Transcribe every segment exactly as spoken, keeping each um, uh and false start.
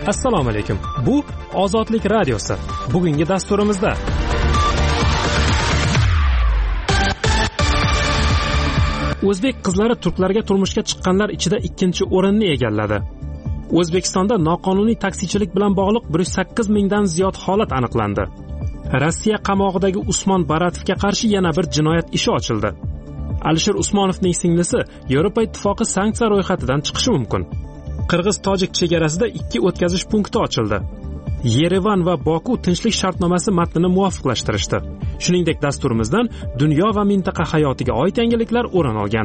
Assalomu alaykum. Bu Ozodlik radiosi. Bugungi dasturimizda O'zbek qizlari turklarga turmushga chiqqanlar ichida ikkinchi o'rinni egalladi. O'zbekistonda noqonuniy taksichilik bilan bog'liq bir yuz sakkiz mingdan ziyod holat aniqlandi. Rossiya qamog'idagi Usmon Baratovga qarshi yana bir jinoyat ishi ochildi. Alisher Usmonovning singlisi Yevropa Ittifoqi sanksiya ro'yxatidan chiqishi mumkin. Qirg'iz-tojik chegarasida ikki o'tkazish punkti ochildi. Yerevan va Boku tinchlik shartnomasi matnini muvofiqlashtirishdi. Shuningdek, dasturimizdan dunyo va mintaqa hayotiga oid yangiliklar o'rin olgan.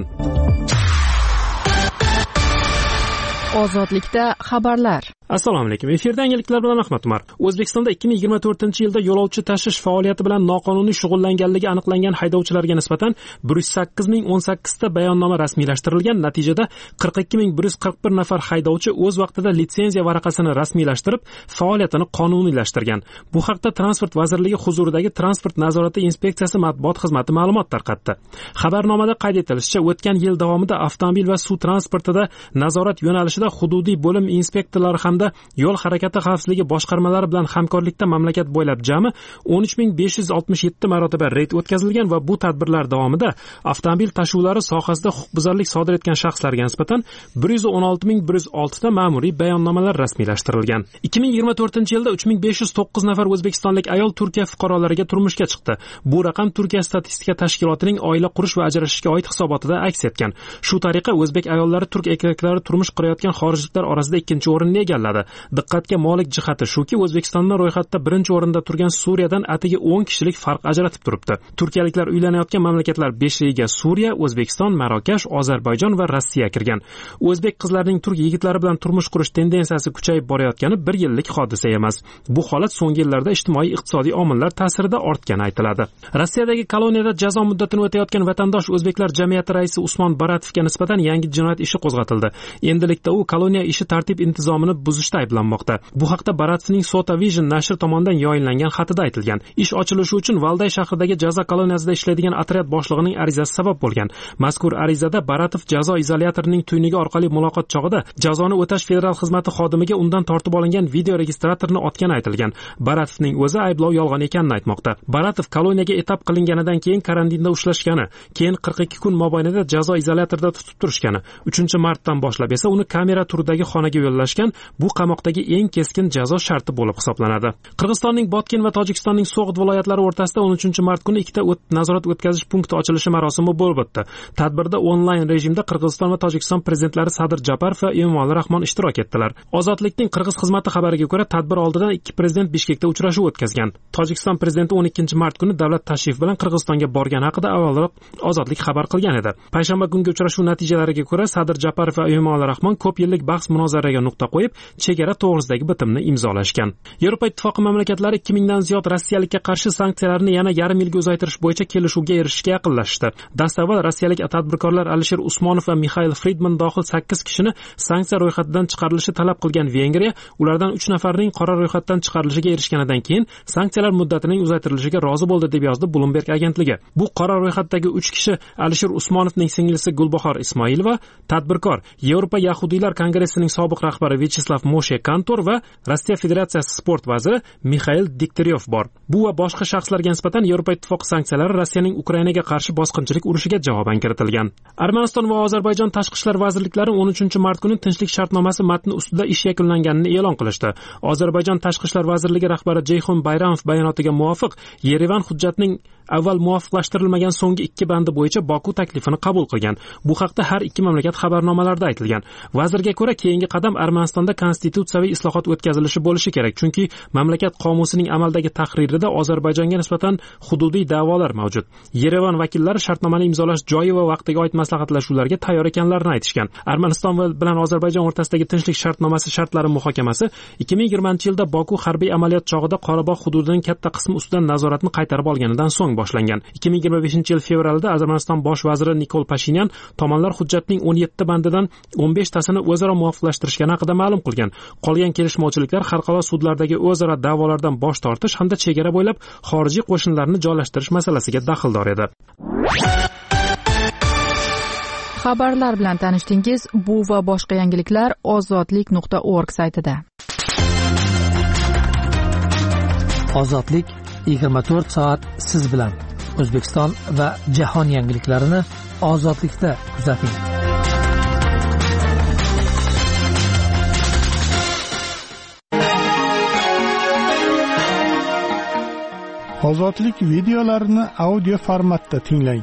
Ozodlikda xabarlar. Assalomu alaykum. Efirda yangiliklar bilan Ahmad Umar. O'zbekistonda ikki ming yigirma to'rtinchi yilda yo'lovchi tashish faoliyati bilan noqonuniy shug'ullanganligi aniqlangan haydovchilarga nisbatan bir yuz sakkiz ming o'n sakkiz ta bayonnoma rasmiylashtirilgan. Natijada qirq ikki ming bir yuz qirq bir nafar haydovchi o'z vaqtida litsenziya varaqasini rasmiylashtirib, faoliyatini qonuniylashtirgan. Bu haqda Transport vazirligi huzuridagi Transport nazorati inspeksiyasi matbuot xizmati ma'lumot tarqatdi. Xabarnomada qayd etilishicha, o'tgan yil davomida avtomobil va suv transportida nazorat yo'nalishida hududiy bo'lim inspektorlari ham yo'l harakati xavfsizligi boshqarmalari bilan hamkorlikda mamlakat bo'ylab jami o'n uch ming besh yuz oltmish yetti marotaba reyd o'tkazilgan va bu tadbirlar davomida avtomobil tashuvlari sohasida huquqbuzarlik sodir etgan shaxslarga nisbatan bir yuz o'n olti ming bir yuz olti ta ma'muriy bayonnomalar rasmiylashtirilgan. ikki ming yigirma to'rtinchi yilda uch ming besh yuz to'qqiz nafar o'zbekistonlik ayol Turkiya fuqarolariga turmushga chiqdi. Bu raqam Turkiya statistika tashkilotining oila qurish va ajrashishga oid hisobotida aks etgan. Shu tariqa o'zbek ayollari turk erkaklari turmush qurayotgan xorijliklar orasida ikkinchi o'rinni egalladi. Diqqatga molik jihati shuki, O'zbekistonning ro'yxatda birinchi o'rinda turgan Suriyadan atigi o'n kishilik farq ajratib turibdi. Turkiyaliklar uylanayotgan mamlakatlar beshligiga Suriya, O'zbekiston, Marokash, Ozarbayjon va Rossiya kirgan. O'zbek qizlarining turk yigitlari bilan turmush qurish tendensiyasi kuchayib borayotgani bir yillik hodisa emas. Bu holat so'nggi yillarda ijtimoiy-iqtisodiy omillar ta'sirida ortgani aytiladi. Rossiyadagi koloniyada jazo muddatini o'tayotgan vatandosh o'zbeklar jamiyati raisi Usmon Baratovga nisbatan yangi jinoyat ishi qo'zg'atildi. Endilikda u koloniya ishi tartib intizomini buzishda ayblanmoqda. Bu haqda Baratovning Sota Vision nashri tomonidan yoyinlangan xatida aytilgan. Ish ochilishi uchun Valday shahridagi jazo koloniyasida ishlaydigan otryad boshlig'ining arizasi sabab bo'lgan. Mazkur arizada Baratov jazo izolyatorining tuynigi orqali muloqot chog'ida jazoni o'tash federal xizmati xodimiga undan tortib olingan video registratorni otgani aytilgan. Baratovning o'zi ayblov yolg'on ekanini aytmoqda. Baratov koloniyaga etap qilinganidan keyin karantinda ushlashgani, keyin qirq ikki kun mobaynida jazo izolyatorida tutib turishgani, uchinchi martdan boshlab esa uni kamera turidagi xonaga yo'llashgan. Bu qamoqdagi eng keskin jazo sharti bo'lib hisoblanadi. Qirg'izistonning Botken va Tojikistonning So'g'd viloyatlari o'rtasida o'n uchinchi mart kuni ikkita nazorat o'tkazish punkti ochilishi marosimi bo'lib o'tdi. Tadbirda onlayn rejimda Qirg'iziston va Tojikiston prezidentlari Sadir Japarov va Emomali Rahmon ishtirok etdilar. Ozodlikning Qirg'iz xizmati xabariga ko'ra, tadbir oldidan ikki prezident Bishkekda uchrashuv o'tkazgan. Tojikiston prezidenti o'n ikkinchi mart kuni davlat tashrif bilan Qirg'izistonga borgani haqida avvalroq Ozodlik xabar qilgan edi. Payshanba kungi uchrashuv natijalariga ko'ra, Sadir Japarov va Emomali Rahmon ko'p yillik bahs-munozaraga nuqta qo'yib, chegara to'g'risidagi bitimni imzolashgan. Yevropa Ittifoqi mamlakatlari ikki mingdan ziyod rossiyalikka qarshi sanksiyalarni yana yarim yilga uzaytirish bo'yicha kelishuvga erishishga yaqinlashdi. Dastavval rossiyalik tadbirkorlar Alisher Usmonov va Mikhail Friedman dohil sakkiz kishini sanksiya ro'yxatidan chiqarilishi talab qilgan Vengriya, ulardan uch nafarining qora ro'yxatdan chiqarilishiga erishganidan keyin sanksiyalar muddatining uzaytirilishiga rozi bo'ldi deb yozdi Bloomberg agentligi. Bu qora ro'yxatdagi uch kishi Alisher Usmonovning singlisi Gulbahor Ismoilova, tadbirkor Yevropa Yahudiylar kongressining sobiq rahbari Vyacheslav Moshe Kantor va Rossiya Federatsiyasi sport vaziri Mikhail Dikteryov bor. Bu va boshqa shaxslarga nisbatan Yevropa Ittifoqi sanksiyalari Rossiyaning Ukrainaga qarshi bosqinchilik urushiga javoban kiritilgan. Armaniston va Ozarbayjon tashqi ishlar vazirliklari o'n uchinchi mart kuni tinchlik shartnomasi matni ustida ish yakunlanganini e'lon qilishdi. Ozarbayjon tashqi ishlar vazirligi rahbari Jeyxun Bayramov bayonotiga muvofiq, Yerevan hujjatning avval muvofiqlashtirilmagan so'nggi ikki bandi bo'yicha Boku taklifini qabul qilgan. Bu haqda har ikki mamlakat xabarnomalarida aytilgan. Vazirga ko'ra, keyingi qadam Armanistonda konstitutsiyaviy islohot o'tkazilishi bo'lishi kerak, chunki mamlakat qomusining amaldagi tahririda Ozarbayjonga nisbatan hududiy da'volar mavjud. Yerevan vakillari shartnomani imzolash joyi va vaqtiga oid maslahatlashuvlarga tayyor ekanlarini aytishgan. Armaniston bilan Ozarbayjon o'rtasidagi tinchlik shartnomasi shartlari muhokamasi ikki ming yigirmanchi yilda Boku harbiy amaliyot chog'ida Qorabog' hududining katta qismi ustidan nazoratni qaytarib olganidan so'ng boshlangan. ikki ming yigirma beshinchi yil fevralda Armaniston bosh vaziri Nikol Pashinyan tomonlar hujjatning o'n yetti bandidan o'n besh tasini o'zaro muvofiqlashtirishgani haqida ma'lum qilgan. Qolgan kelishmovchiliklar xalqaro sudlardagi o'zaro da'volardan bosh tortish hamda chegara bo'ylab xorijiy qo'shinlarni joylashtirish masalasiga daxldor edi. Xabarlar bilan tanishdingiz. Bu va boshqa yangiliklar ozodlik nuqta org saytida. Ozodlik yigirma to'rt soat siz bilan. O'zbekiston va jahon yangiliklarini Ozodlikda kuzating. Ozodlik videolarini audio formatda tinglang.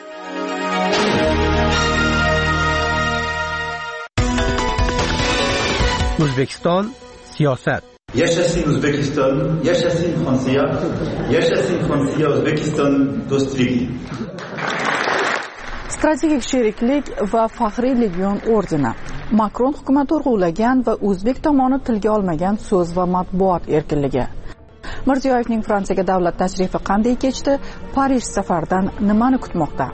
O'zbekiston siyosat. Yashashin O'zbekiston, yashashin Fransiya, yashashin Fransiya O'zbekiston do'stligi. Strategik sheriklik va faxriy legion ordeni. Makron hukumat urg'ulagan va o'zbek tomoni tilga olmagan so'z va matbuot erkinligi. Mirziyoyevning Fransiyaga davlat tashrifi qanday kechdi? Parij safaridan nimani kutmoqda?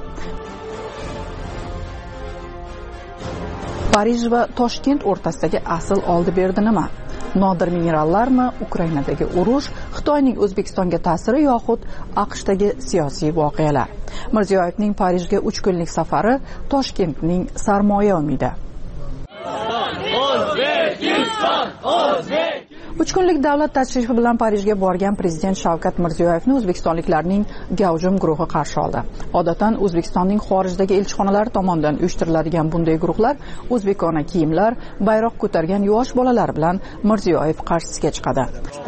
Parij va Toshkent o'rtasidagi asl oldi-berdi nima? Nodir minerallarmi, Ukrainadagi urush, Xitoyning O'zbekistonga ta'siri yoxud AQShdagi siyosiy voqealar. Mirziyoyevning Parijga uch kunlik safari, Toshkentning sarmoya umidi. O'zbekiston, O'zbek uch kunlik davlat tashrifi bilan Parijga borgan prezident Shavkat Mirziyoyevni o'zbekistonliklarning gavjum guruhi qarshi oldi. Odatdan O'zbekistonning xorijdagi elchixonalari tomonidan uyushtiriladigan bunday guruhlar o'zbekona kiyimlar, bayroq ko'targan yosh bolalar bilan Mirziyoyev qarshisiga chiqadi.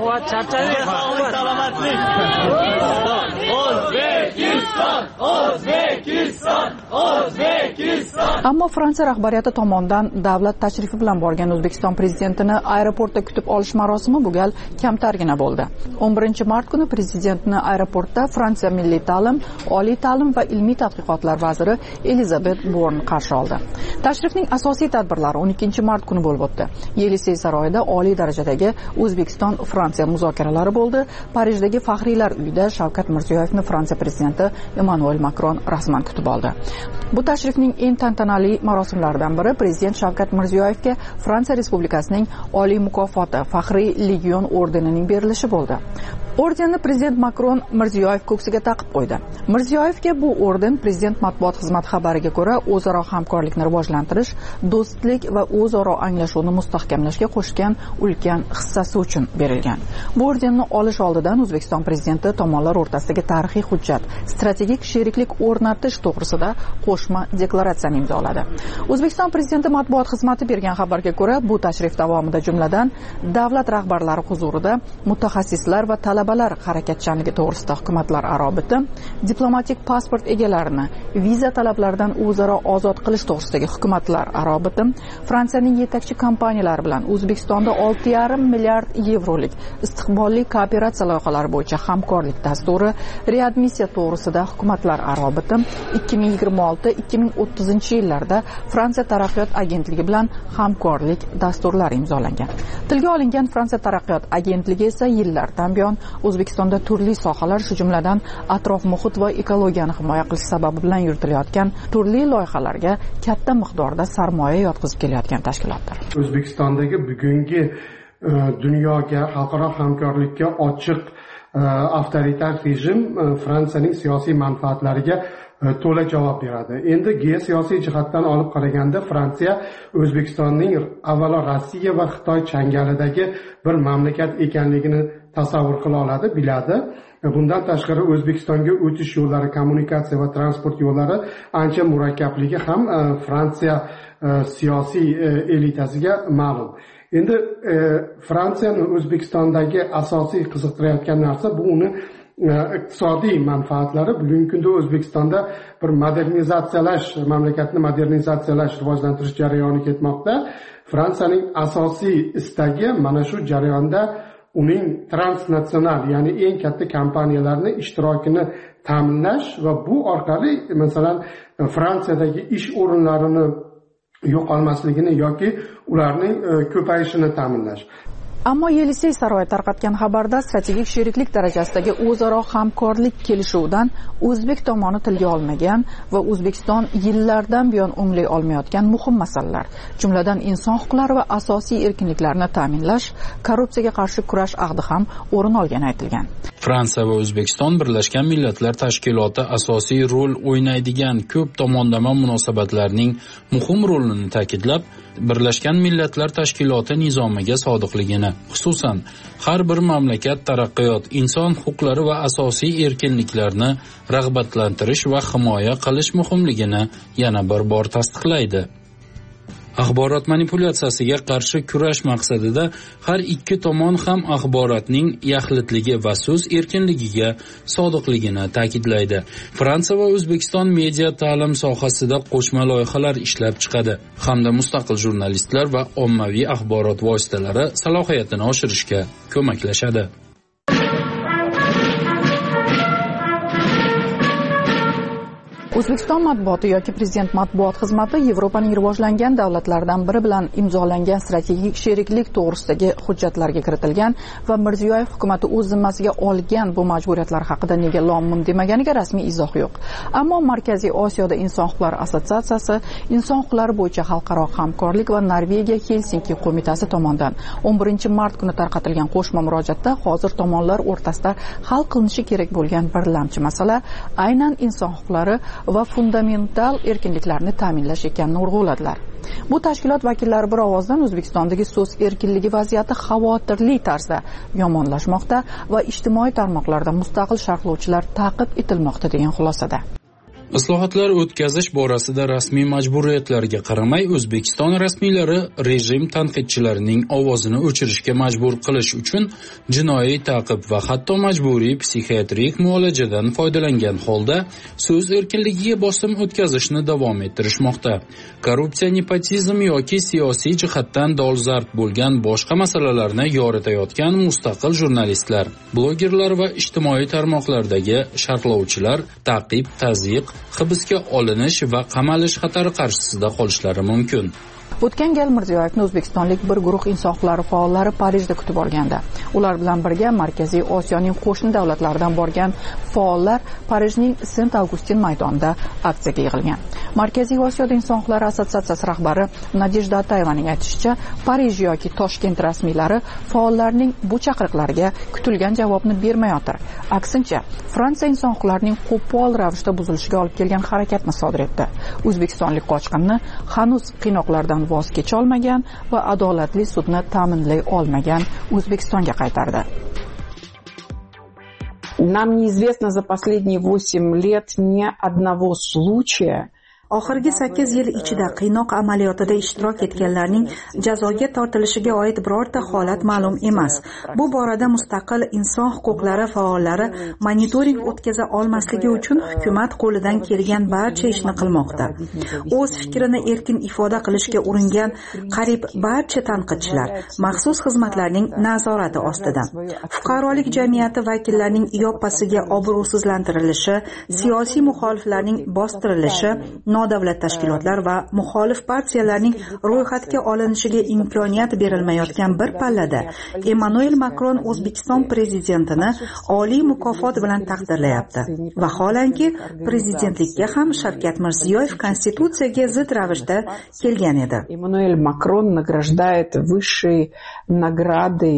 Ammo Fransiya rahbariyati tomonidan davlat tashrifi bilan borgan O'zbekiston prezidentini aeroportda kutib olish marosimi bu gal kamtargina bo'ldi. o'n birinchi mart kuni prezidentni aeroportda Fransiya milliy ta'lim, oliy ta'lim va ilmiy tadqiqotlar vaziri Elizabet Born qarshi oldi. Tashrifning asosiy tadbirlari o'n ikkinchi mart kuni bo'lib o'tdi. Yelisey saroyida oliy darajadagi O'zbekiston-Fransiya muzokaralari bo'ldi. Parijdagi faxriylar uyida Shavkat Mirziyoyevni Fransiya prezidenti Emmanuel Macron rasman kutib oldi. Bu tashrifning eng tantanali marosimlaridan biri prezident Shavkat Mirziyoyevga Fransiya Respublikasining oliy mukofoti faxriy legion ordenining berilishi bo'ldi. Ordenni prezident Macron Mirziyoyev ko'ksiga taqib qo'ydi. Mirziyoyevga bu orden prezident matbuot xizmati xabariga ko'ra o'zaro hamkorlikni rivojlantirish, do'stlik va o'zaro anglashuvni mustahkamlashga qo'shgan ulkan hissasi uchun berilgan. Bu ordenni olish oldidan O'zbekiston prezidenti tomonlar o'rtasidagi tarixiy hujjat, strategik sheriklik o'rnatish to'g'risida qo'shma deklaratsiyani imzoladi. O'zbekiston prezidenti matbuot xizmati bergan xabarga ko'ra, bu tashrif davomida jumladan davlat rahbarlari huzurida mutaxassislar va talabalar harakatchanligi to'g'risida hukumatlar aro bitim, diplomatik pasport egalarini viza talablaridan o'zaro ozod qilish to'g'risidagi hukumatlar aro bitim, Fransiyaning yetakchi kompaniyalari bilan O'zbekistonda olti yarim milliard yevrolik istiqbolli kooperatsiya loyihalari bo'yicha hamkorlik dasturi, readmissiya to'g'risida hukumatlar aro bitim, ikki ming yigirma olti ikki ming o'ttizinchi yillarda Fransiya taraqqiyot agentligi bilan hamkorlik dasturlari imzolangan. Tilga olingan Fransiya taraqqiyot agentligi esa yillardan buyon O'zbekistonda turli sohalar, shu jumladan atrof muhit va ekologiyani himoya qilish sababi bilan yuritilayotgan turli loyihalarga katta miqdorda sarmoya yotqizib kelayotgan tashkilotdir. O'zbekistondagi bugungi dunyoga, xalqaro hamkorlikka ochiq avtoritar rejim Fransiyaning siyosiy manfaatlariga to'la javob beradi. Endi geosiyosiy jihatdan olib qaraganda Fransiya O'zbekistonning avvalo Rossiya va Xitoy changalidagi bir mamlakat ekanligini tasavvur qila oladi, biladi. Bundan tashqari O'zbekistonga o'tish yo'llari, kommunikatsiya va transport yo'llari ancha murakkabligi ham Fransiya siyosiy elitasiga ma'lum. Endi Fransiyani O'zbekistondagi asosiy qiziqtirayotgan narsa bu uni iqtisodiy manfaatlari. Bugungi kunda O'zbekistonda bir modernizatsiyalash, mamlakatni modernizatsiyalash, rivojlantirish jarayoni ketmoqda. Fransiyaning asosiy istagi mana shu jarayonda uning transnatsional, ya'ni eng katta kompaniyalarni ishtirokini ta'minlash va bu orqali masalan Fransiyadagi ish o'rinlarini yo'qolmasligini yoki ularning ko'payishini ta'minlash. Ammo Yelisey saroyi tarqatgan xabarda strategik sheriklik darajasidagi o'zaro hamkorlik kelishuvidan O'zbek tomoni tilga olmagan va O'zbekiston yillardan buyon o'nglay olmayotgan muhim masalalar, jumladan inson huquqlari va asosiy erkinliklarni ta'minlash, korrupsiyaga qarshi kurash ahdi ham o'rin olgani aytilgan. Fransiya va O'zbekiston Birlashgan Millatlar Tashkiloti asosiy rol o'ynaydigan ko'p tomonlama munosabatlarning muhim rolini ta'kidlab, Birlashgan Millatlar Tashkiloti nizomiga sodiqligini xususan har bir mamlakat taraqqiyot, inson huquqlari va asosiy erkinliklarni rag'batlantirish va himoya qilish muhimligini yana bir bor tasdiqlaydi. Axborot manipulyatsiyasiga qarshi kurash maqsadida har ikki tomon ham axborotning yaxlitligi va so'z erkinligiga sodiqligini ta'kidlaydi. Fransiya va O'zbekiston media ta'lim sohasida qo'shma loyihalar ishlab chiqadi hamda mustaqil jurnalistlar va ommaviy axborot vositalari salohiyatini oshirishga ko'maklashadi. O'zbekiston matbuoti yoki Prezident matbuot xizmati Yevropaning rivojlangan davlatlaridan biri bilan imzolangan strategik sheriklik to'g'risidagi hujjatlarga kiritilgan va Mirziyoyev hukumatı o'z zimmasiga olgan bu majburiyatlar haqida nega lom-mim demaganiga rasmiy izoh yo'q. Ammo Markaziy Osiyoda Inson huquqlari assotsiatsiyasi, Inson huquqlari bo'yicha xalqaro hamkorlik va Norvegiya Helsinki qo'mitasi tomonidan o'n birinchi mart kuni tarqatilgan qo'shma murojaatda hozir tomonlar o'rtasida hal qilinishi kerak bo'lgan birlamchi masala aynan inson huquqlari va fundamental erkinliklarni ta'minlash ekanini urg'uladilar. Bu tashkilot vakillari bir ovozdan O'zbekistondagi so'z erkinligi vaziyati xavotirli tarzda yomonlashmoqda va ijtimoiy tarmoqlarda mustaqil sharhlovchilar ta'qib etilmoqda degan xulosada. Islohotlar o'tkazish borasida rasmiy majburiyatlarga qaramay O'zbekiston rasmiylari rejim tanqidchilarining ovozini o'chirishga majbur qilish uchun jinoiy ta'qib va hatto majburiy psixiatrik muolajadan foydalangan holda so'z erkinligiga bosim o'tkazishni davom ettirishmoqda. Korrupsiya, nepotizm yoki siyosiy jihatdan dolzarb bo'lgan boshqa masalalarni yoritayotgan mustaqil jurnalistlar, blogerlar va ijtimoiy tarmoqlardagi sharhlovchilar ta'qib, tazyiq, hibsga olinish va qamalish xatari qarshisida qolishlari mumkin. O'tgan gal Mirziyoyevni o'zbekistonlik bir guruh inson huquqlari faollari Parijda kutib olganda, ular bilan birga Markaziy Osiyoning qo'shni davlatlaridan borgan faollar Parijning Saint-Augustin maydonida aksiyaga yig'ilgan. Markaziy Osiyoda Inson huquqlari assotsiatsiyasi rahbari Nadejda Atayevaning aytishicha, Parij yoki Toshkent rasmiylari faollarning bu chaqiriqlariga kutilgan javobni bermayotir. Aksincha, Fransiya inson huquqlarining qo'pol ravishda buzilishiga olib kelgan harakatni sodir etdi. O'zbekistonlik qochqinni hanuz qiynoqlardan voz kecha olmagan va adolatli sudni ta'minlay olmagan O'zbekistonga qaytardi. Нам неизвестно за последние восемь лет ни одного случая. Oxirgi sakkiz yil ichida qiynoq amaliyotida ishtirok etganlarning jazoga tortilishiga oid birorta holat ma'lum emas. Bu borada mustaqil inson huquqlari faollari monitoring o'tkaza olmasligi uchun hukumat qo'lidan kelgan barcha ishni qilmoqda. O'z fikrini erkin ifoda qilishga uringan qariyb barcha tanqidchilar maxsus xizmatlarning nazorati ostida. Fuqarolik jamiyati vakillarining yoppasiga obro'sizlantirilishi, siyosiy muxoliflarning bostirilishi, nodavlat tashkilotlar va muxolif partiyalarning ro'yxatga olinishiga imkoniyat berilmayotgan bir pallada Emmanuel Macron O'zbekiston prezidentini oliy mukofot bilan taqdirlayapti. Vaholanki, prezidentlikka ham Shavkat Mirziyoyev konstitutsiyaga zid ravishda kelgan edi. Emmanuel Macron награждает высшей наградой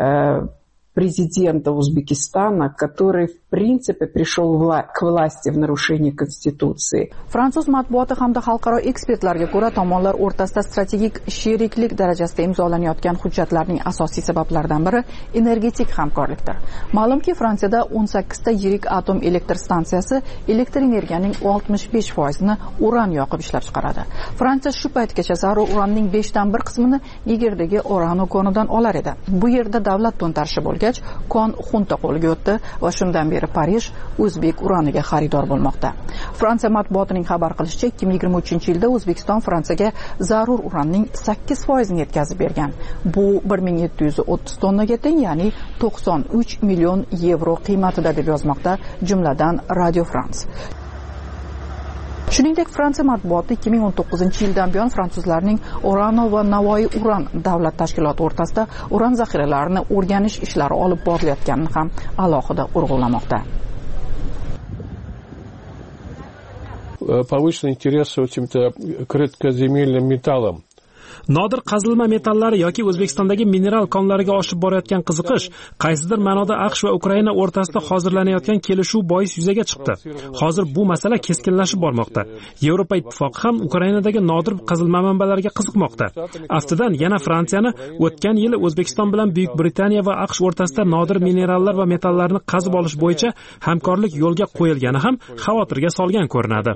президента Узбекистана, который в принципе пришел вла- к власти в нарушении Конституции. Fransuz matbuoti hamda xalqaro ekspertlarga ko'ra, tomonlar o'rtasida strategik sheriklik darajasida imzolanayotgan hujjatlarning asosiy sabablaridan biri energetik hamkorlikdir. Ma'lumki, Fransiyada o'n sakkizta yirik atom elektr stansiyasi elektr energiyaning oltmish besh foizini uran yoqib ishlab chiqaradi. Fransiya shu paytgacha zarur uranning beshdan bir qismini Nigerdagi Orano konidan olar edi. Bu yerda davlat to'ntarishi bo'lgach, kon xunta qo'lga o'tdi va shundan beri Parij o'zbek uraniga xaridor bo'lmoqda. Fransiya matbuotining xabar qilishicha, ikki ming yigirma uchinchi yilda O'zbekiston Fransiyaga zarur uranning sakkiz foizini yetkazib bergan. Bu bir ming yetti yuz o'ttiz tonnaga teng, ya'ni to'qson uch million yevro qiymatida deb yozmoqda jumladan Radio France. Shuningdek, Fransiya matbuoti ikki ming o'n to'qqizinchi yildan buyon fransuzlarning Orano va Navoiy uran davlat tashkiloti o'rtasida uran zaxiralarini o'rganish ishlari olib borilayotganini ham alohida urg'ulamoqda. Повышенный интерес, в общем-то, к редкоземельным металлам Nodir qazilma metallari yoki O'zbekistondagi mineral konlariga oshib borayotgan qiziqish qaysidir ma'noda AQSh va Ukraina o'rtasida hozirlanayotgan kelishuv bois yuzaga chiqdi. Hozir bu masala keskinlashib bormoqda. Yevropa ittifoqi ham Ukrainadagi nodir qazilma manbalariga qiziqmoqda. Aftidan yana Fransiyani o'tgan yili O'zbekiston bilan Buyuk Britaniya va AQSh o'rtasida nodir minerallar va metallarni qazib olish bo'yicha hamkorlik yo'lga qo'yilgani ham xavotirga solgan ko'rinadi.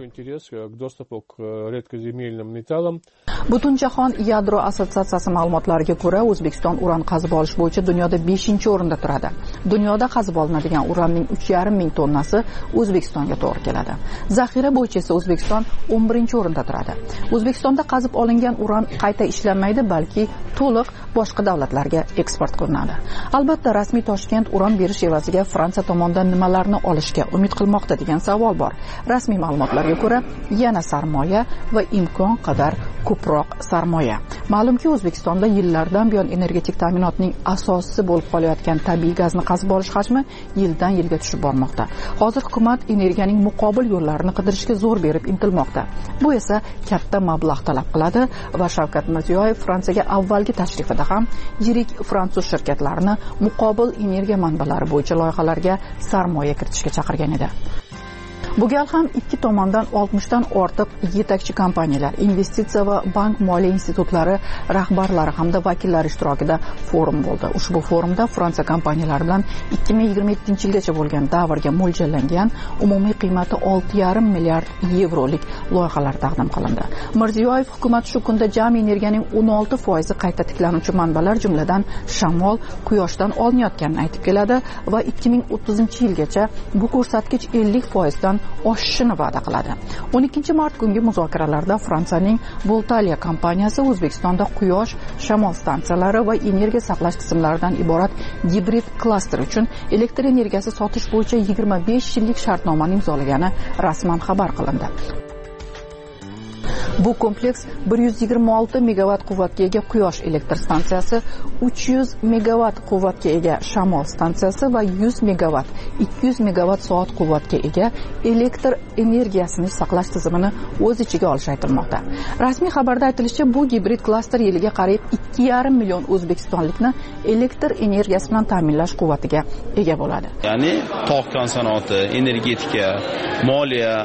Butunjahon yadro assotsiatsiyasi ma'lumotlariga ko'ra, O'zbekiston uran qazib olish bo'yicha dunyoda beshinchi o'rinda turadi. Dunyoda qazib olinadigan uranning uch yarim ming tonnasi O'zbekistonga to'g'ri keladi. Zaxira bo'yicha esa O'zbekiston o'n birinchi o'rinda turadi. O'zbekistonda qazib olingan uran qayta ishlanmaydi, balki to'liq boshqa davlatlarga eksport qilinadi. Albatta, rasmiy Toshkent uran berish evaziga Fransiya tomonidan nimalarni olishga umid qilmoqda degan savol bor. Rasmiy ma'lumotlarga ko'ra, yana sarmoya va imkon qadar ko'proq sarmoya. Ma'lumki, O'zbekistonda yillardan buyon energetik ta'minotning asosisi bo'lib qolayotgan tabiiy gazni qazib olish hajmi yildan yilga tushib bormoqda. Hozir hukumat energiyaning muqobil yo'llarini qidirishga zo'r berib intilmoqda. Bu esa katta mablag' talab qiladi va Shavkat Mirziyoyev Fransiyaga avvalgi tashrifida ham yirik fransuz shirkatlarini muqobil energiya manbalari bo'yicha loyihalarga sarmoya kiritishga chaqirgan edi. Bu gal ham ikki tomondan oltmishdan ortiq yetakchi kompaniyalar, investitsiya va bank moliya institutlari rahbarlari hamda vakillari ishtirokida forum bo'ldi. Ushbu forumda Fransiya kompaniyalari bilan ikki ming yigirma yettinchi yilgacha bo'lgan davrga mo'ljallangan umumiy qiymati olti yarim milliard yevrolik loyihalar taqdim qilindi. Mirziyoyev hukumat shu kunda jami energiyaning o'n olti foizi qayta tiklanuvchi manbalar, jumladan shamol, quyoshdan olinayotganini aytib keladi va ikki ming o'ttizinchi yilgacha bu ko'rsatkich ellik foizdan oshishini va'da qiladi. o'n ikkinchi mart kungi muzokaralarda Fransiyaning Voltalia kompaniyasi O'zbekistonda quyosh, shamol stansiyalari va energiya saqlash tizimlaridan iborat gibrid klaster uchun elektr energiyasi sotish bo'yicha yigirma besh yillik shartnomani imzolagani rasman xabar qilindi. Bu kompleks bir yuz yigirma olti megavat quvvatga ega quyosh elektr stansiyasi, uch yuz megavat quvvatga ega shamol stansiyasi va yuz megavat, ikki yuz megavat soat quvvatga ega elektr energiyasini saqlash tizimini o'z ichiga olishi aytilmoqda. Rasmiy xabarda aytilishicha, bu gibrid klaster yiliga qariyb ikki yarim million o'zbekistonlikni elektr energiyasi bilan ta'minlash quvvatiga ega bo'ladi. Ya'ni tog' kon sanoati, energetika, moliya,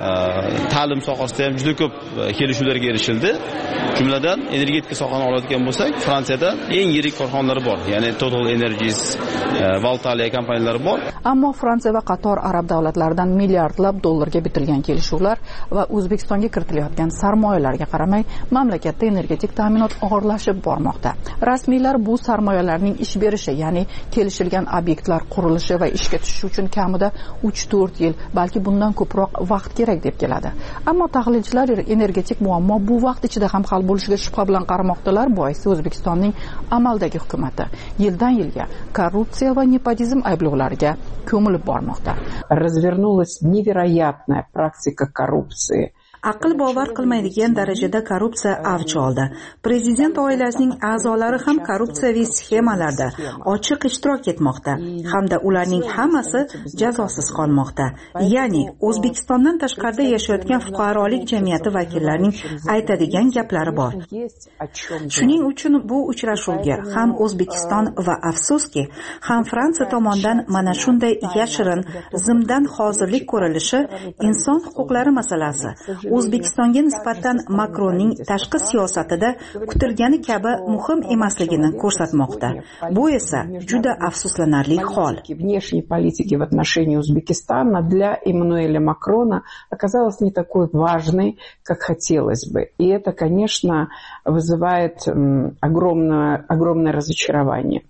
ta'lim sohasida ham juda ko'p kelishuvlarga erishildi. Jumladan energetika sohasini oladigan bo'lsak, Fransiyada eng yirik korxonalar bor. Ya'ni Total Energies, Voltalia kompaniyalari bor. Ammo Fransiya va qator arab davlatlaridan milliardlab dollarga bitilgan kelishuvlar va O'zbekistonga kiritilayotgan sarmoyalarga qaramay, mamlakatda energetik ta'minot og'irlashib bormoqda. Rasmiylar bu sarmoyalarning ish berishi, ya'ni kelishilgan obyektlar qurilishi va ishga tushishi uchun kamida uch to'rt yil, balki bundan ko'proq vaqt kerak deb keladi. Ammo tahlilchilar energetik muammo bu vaqt ichida ham hal bo'lishiga shubha bilan qaramoqdalar. Boisi O'zbekistonning amaldagi hukumati yildan yilga korrupsiya va nepotizm ayblovlariga ko'milib bormoqda. Развернулась невероятная практика коррупции. Aql bovar qilmaydigan darajada korrupsiya avj oldi. Prezident oilasining a'zolari ham korrupsiyaviy sxemalarda ochiq ishtirok etmoqda hamda ularning hammasi jazosiz qolmoqda. Ya'ni O'zbekistondan tashqarida yashayotgan fuqarolik jamiyati vakillarining aytadigan gaplari bor. Shuning uchun bu uchrashuvga ham O'zbekiston va afsuski, ham Fransiya tomonidan mana shunday yashirin zimdan hozirlik ko'rilishi inson huquqlari masalasi O'zbekistonga nisbatan Makronning tashqi siyosatida kutilgani kabi muhim emasligini ko'rsatmoqda. Bu esa juda afsuslanarli hol. Внешней политики в отношении Узбекистана для Эммануэля Макрона оказалась не такой важной, как хотелось бы. И это, конечно, вызывает огромное, огромное разочарование.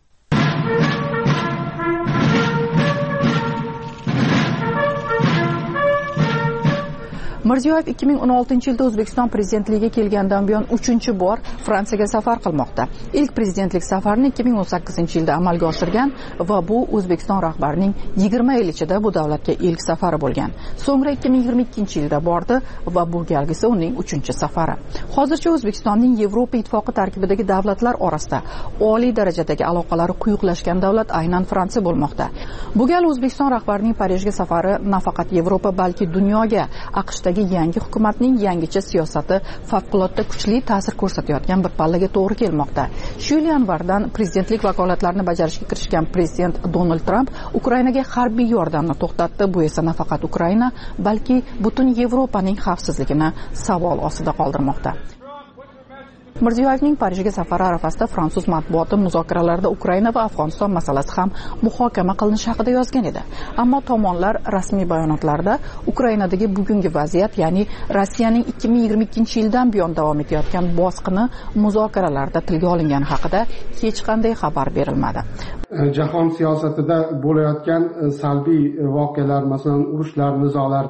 Mirziyoyev ikki ming o'n oltinchi yilda O'zbekiston prezidentligiga kelgandan buyon uchinchi bor Fransiyaga safar qilmoqda. Ilk prezidentlik safarini ikki ming o'n sakkizinchi yilda amalga oshirgan va bu O'zbekiston rahbarining yigirma yil ichida bu davlatga ilk safari bo'lgan. So'ngra ikki ming yigirma ikkinchi yilda bordi va bu galgisi uning uchinchi safari. Hozircha O'zbekistonning Yevropa ittifoqi tarkibidagi davlatlar orasida oliy darajadagi aloqalari quyuqlashgan davlat aynan Fransiya bo'lmoqda. Bu gal O'zbekiston rahbarining Parijga safari nafaqat Yevropa, balki dunyoga AQShdagi amaldagi yangi hukumatning yangicha siyosati favqulodda kuchli ta'sir ko'rsatayotgan bir pallaga to'g'ri kelmoqda. Shu yil yanvardan prezidentlik vakolatlarini bajarishga kirishgan prezident Donald Tramp Ukrainaga harbiy yordamni to'xtatdi. Bu esa nafaqat Ukraina, balki butun Yevropaning xavfsizligini savol ostida qoldirmoqda. Mirziyoyevning Parijga safari arafasida fransuz matbuoti muzokaralarda Ukraina va Afg'oniston masalasi ham muhokama qilinishi haqida yozgan edi. Ammo tomonlar rasmiy bayonotlarda Ukrainadagi bugungi vaziyat, ya'ni Rossiyaning ikki ming yigirma ikkinchi yildan buyon davom etayotgan bosqini muzokaralarda tilga olingani haqida hech qanday xabar berilmadi. Jahon siyosatida bo'layotgan salbiy voqealar, masalan, urushlar, nizolar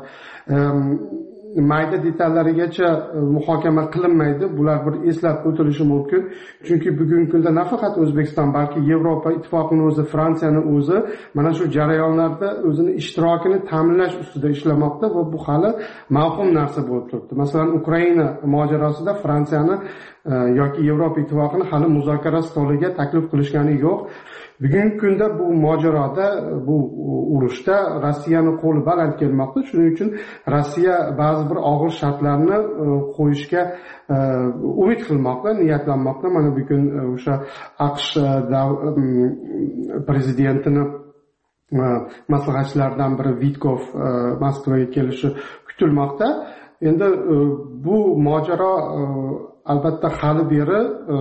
mayda detallarigacha muhokama qilinmaydi. Bular bir eslab o'tilishi mumkin. Chunki bugungi kunda nafaqat O'zbekiston, balki Yevropa ittifoqining o'zi, Fransiyaning o'zi mana shu jarayonlarda o'zini ishtirokini ta'minlash ustida ishlamoqda va bu hali mavhum narsa bo'lib turibdi. Masalan, Ukraina mojarosida Fransiyani yoki Yevropa ittifoqini hali muzokara stoliga taklif qilishgani yo'q. Bugungi kunda bu mojaroda, bu urushda Rossiyaning qo'li baland kelmoqda. Shuning uchun Rossiya ba'zi bir og'ir shartlarni qo'yishga umid qilmoqda, niyatlanmoqda. Mana bugun o'sha AQSh prezidentining maslahatchilaridan biri Vitkov Moskvaga kelishi kutilmoqda. Endi bu mojaro albatta hali beri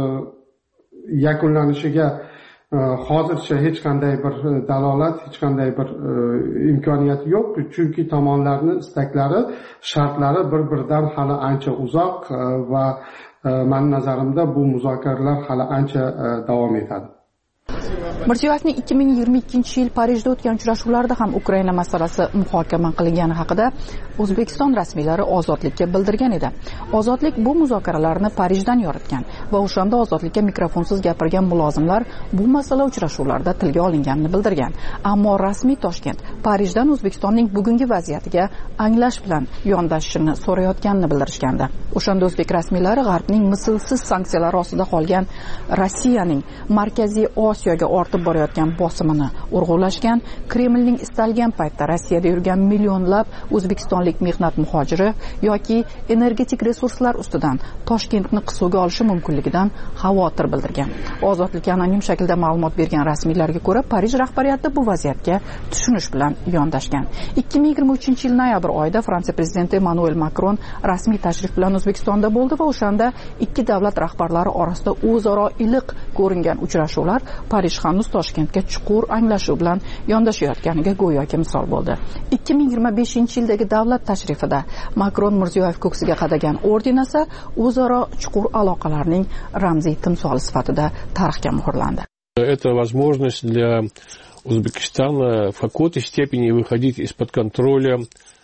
yakunlanishiga hozircha hech qanday bir dalolat, hech qanday bir imkoniyat yo'q, chunki tomonlarning istaklari, shartlari bir-biridan hali ancha uzoq va mening nazarimda bu muzokaralar hali ancha davom etadi. Mirziyoyevning ikki ming yigirma ikkinchi yil Parijda o'tgan uchrashuvlarda ham Ukraina masalasi muhokama qilingani haqida O'zbekiston rasmiylari Ozodlikka bildirgan edi. Ozodlik bu muzokaralarni Parijdan yoritgan va o'shanda Ozodlikka mikrofonsiz gapirgan mulozimlar bu masala uchrashuvlarda tilga olinganini bildirgan. Ammo rasmiy Toshkent Parijdan O'zbekistonning bugungi vaziyatiga anglash bilan yondashishini so'rayotganini bildirishgandi. O'shanda o'zbek rasmiylari G'arbning mislsiz sanksiyalari ostida qolgan Rossiyaning Markaziy Osiyoga ortib borayotgan bosimini urg'ulashgan, Kremlning istalgan paytda Rossiyada yurgan millionlab o'zbekistonlik mehnat muhojiri yoki energetik resurslar ustidan Toshkentni qisuvga olishi mumkinligidan xavotir bildirgan. Ozodlikka anonim shaklda ma'lumot bergan rasmiylarga ko'ra, Parij rahbariyati bu vaziyatga tushunish bilan yondashgan. ikki ming yigirma uchinchi yil noyabr oyida Fransiya prezidenti Emmanuel Macron rasmiy tashrif bilan O'zbekistonda bo'ldi va o'shanda ikki davlat rahbarlari orasida o'zaro iliq ko'ringan uchrashuvlar Parij hanuz Toshkentga chuqur anglashuv bilan yondashayotganiga go'yoki misol bo'ldi. ikki ming yigirma beshinchi yildagi davlat tashrifida Macron Mirziyoyev ko'ksiga qadagan orden esa o'zaro chuqur aloqalarning ramziy timsoli sifatida tarixga muhrlandi. Это возможность для Узбекистана в какой-то степени выходить из-под контроля.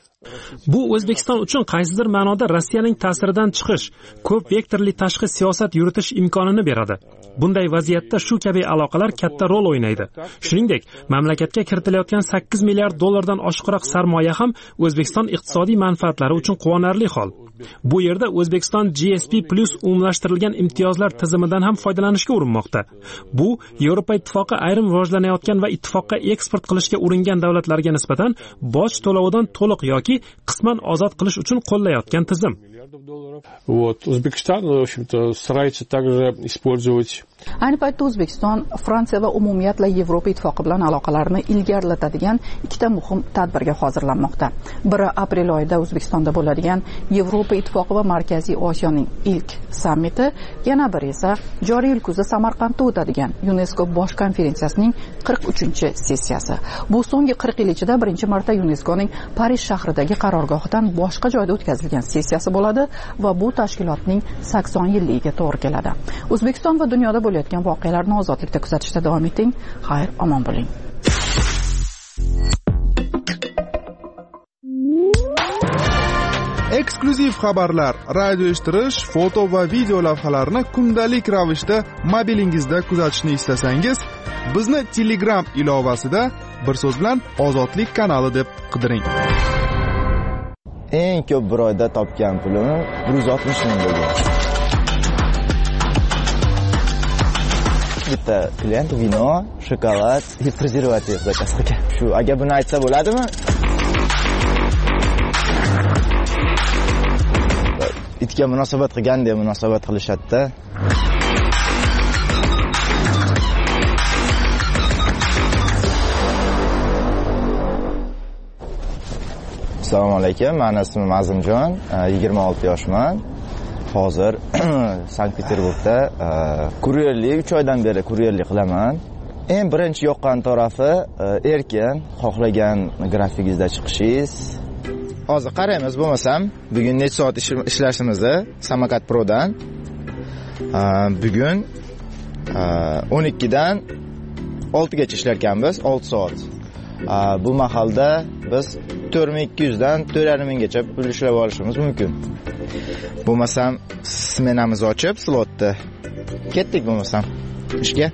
Bu O'zbekiston uchun qaysidir ma'noda Rossiyaning ta'siridan chiqish, ko'p vektorli tashqi siyosat yuritish imkonini beradi. Bunday vaziyatda shu kabi aloqalar katta rol o'ynaydi. Shuningdek, mamlakatga kiritilayotgan sakkiz milliard dollardan oshiqroq sarmoya ham O'zbekiston iqtisodiy manfaatlari uchun quvonarli hol. Bu yerda O'zbekiston G S P plus umumlashtirilgan imtiyozlar tizimidan ham foydalanishga urinmoqda. Bu Yevropa ittifoqi ayrim rivojlanayotgan va ittifoqqa eksport qilishga uringan davlatlarga nisbatan boj to'lovidan to'liq yoki qisman ozod qilish uchun qo'llayotgan tizim. Вот, Узбекистан, в общем-то, старается также использовать. Ayni paytda O'zbekiston Fransiya va umumiyatla Yevropa ittifoqi bilan aloqalarni ilgarilatadigan ikkita muhim tadbirga hozirlanmoqda. Biri aprel oyida O'zbekistonda bo'ladigan Yevropa ittifoqi va Markaziy Osiyoning ilk sammiti, yana biri esa joriy yil kuzda Samarqandda o'tadigan UNESCO bosh konferensiyasining qirq uchinchi sessiyasi. Bu so'nggi qirq yil ichida birinchi marta UNESCOning Parij shahridagi qarorgohidan boshqa joyda o'tkazilgan sessiyasi bo'ladi va bu tashkilotning sakson yilligiga to'g'ri keladi. O'zbekiston va dunyoda bo'layotgan voqealarni ozodlikda kuzatishda davom eting. Xayr, omon bo'ling. Eksklyuziv xabarlar, radio eshittirish, foto va video lavhalarni kundalik ravishda mobilingizda kuzatishni istasangiz, bizni Telegram ilovasida bir so'z bilan Ozodlik kanali deb qidiring. Eng ko'p bir oyda topgan pulim bir yuz oltmish ming bo'lgan. Bitta klient vino, shokolad va prezervativ zakaz qilgan. Shu, agar buni aytsa bo'ladimi? itga munosabat qilgandek munosabat qilishadi-da. Assalomu alaykum. Meni ismim Azimjon, yigirma olti yoshman. Hozir Sankt-Peterburgda kuryerlik uch oydan beri kuryerlik qilaman. Eng birinchi yoqqan tarafi erkin, xohlagan grafingizda chiqishingiz. Hozir qaraymiz bo'lmasam, bugun necha soat ishlashimizni Samokat Prodan. Bugun o'n ikkidan oltigacha ishlar ekanmiz, olti soat. Bu mahalda biz to'rt ming ikki yuz dan to'rt yarim minggacha pul ishlab olishimiz mumkin. Bo'lmasam smenamizni ochib, slotni ketdik bo'lmasam ishga.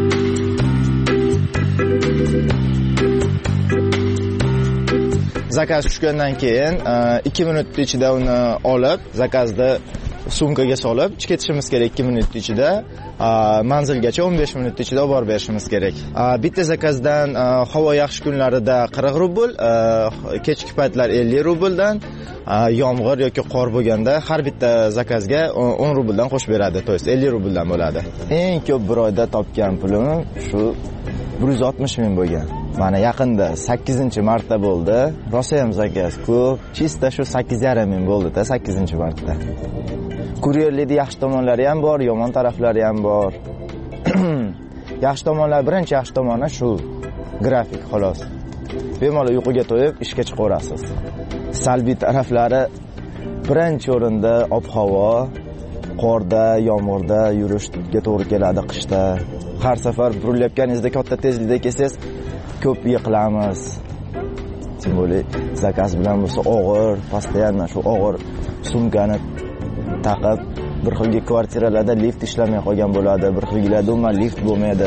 Zakaz tushgandan keyin ikki minut ichida uni olib, zakazni sumkaga solib, ketishimiz kerak ikki minut ichida, manzilgacha o'n besh minut ichida olib borib berishimiz kerak. Bitta zakazdan havo yaxshi kunlarida qirq rubl, kechki paytlar ellik rubldan, yomg'ir yoki qor bo'lganda har bitta zakazga o'n rubldan qo'shib beradi, to есть ellik rubldan bo'ladi. Eng ko'p bir oyda topgan pulim shu bir yuz oltmish ming bo'lgan. Mana yaqinda sakkizinchi marta bo'ldi. Rosa ham zakaz ko'p. Chista shu sakkiz yarim ming bo'ldi-da sakkizinchi marta. Kuryerlikning yaxshi tomonlari ham bor, yomon taraflari ham bor. Yaxshi tomonlar, birinchi yaxshi tomoni shu grafik xolos. Bemalol uyquga to'yib ishga chiqaverasiz. Salbiy taraflari birinchi o'rinda ob-havo, qorda, yomg'irda yurishga to'g'ri keladi qishda. Har safar burilayotganingizda katta tezlikda kelsangiz ko'p yiqilamiz. Tим более zakaz bilan bo'lsa og'ir, постоянно shu og'ir sumkani taqib, bir xilgi kvartiralarda lift ishlamay qolgan bo'ladi, bir xilgilarda umuman lift bo'lmaydi.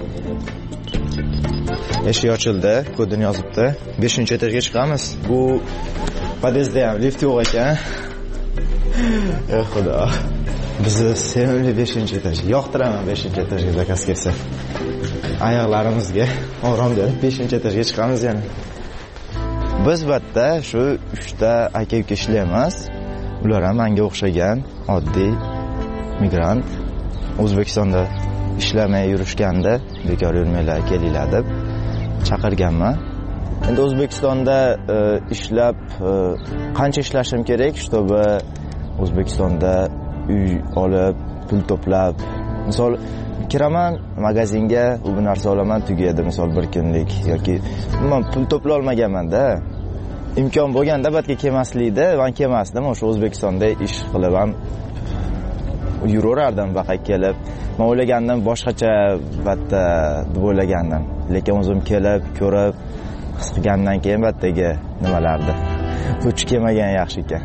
Eshik ochildi, kodini yozibdi. beshinchi etajga chiqamiz. Bu podyezdda ham lift yo'q ekan. Ey xudo. Biz sevimli beshinchi etaj. Yoqtiraman beshinchi etajga zakaz kelsa. Oyoqlarimizga orom berib beshinchi etajga chiqamiz yana. Biz batda shu uchta aka-uka ishlaymiz. Ular ham menga o'xshagan oddiy migrant. O'zbekistonda ishlamay yurishganda bekor yurmanglar, kelinglar deb chaqirganman. Endi O'zbekistonda e, ishlab e, qancha ishlashim kerak, чтобы O'zbekistonda uy olib, pul to'plab, misol kiraman magazinga, u bir narsa olaman, tugaydi, misol bir kunlik yoki umuman pul to'pla olmaganman-da. Imkon bo'lganda batga kelmaslikda, men kelmasdim, o'sha O'zbekistonda ish qilib ham yuraverardim baqa kelib. Men o'ylagandim boshqacha batda deb o'ylagandim. Lekin o'zim kelib, ko'rib, his qilgandan keyin batdagi nimalardi. Uch kelmagan yaxshi ekan.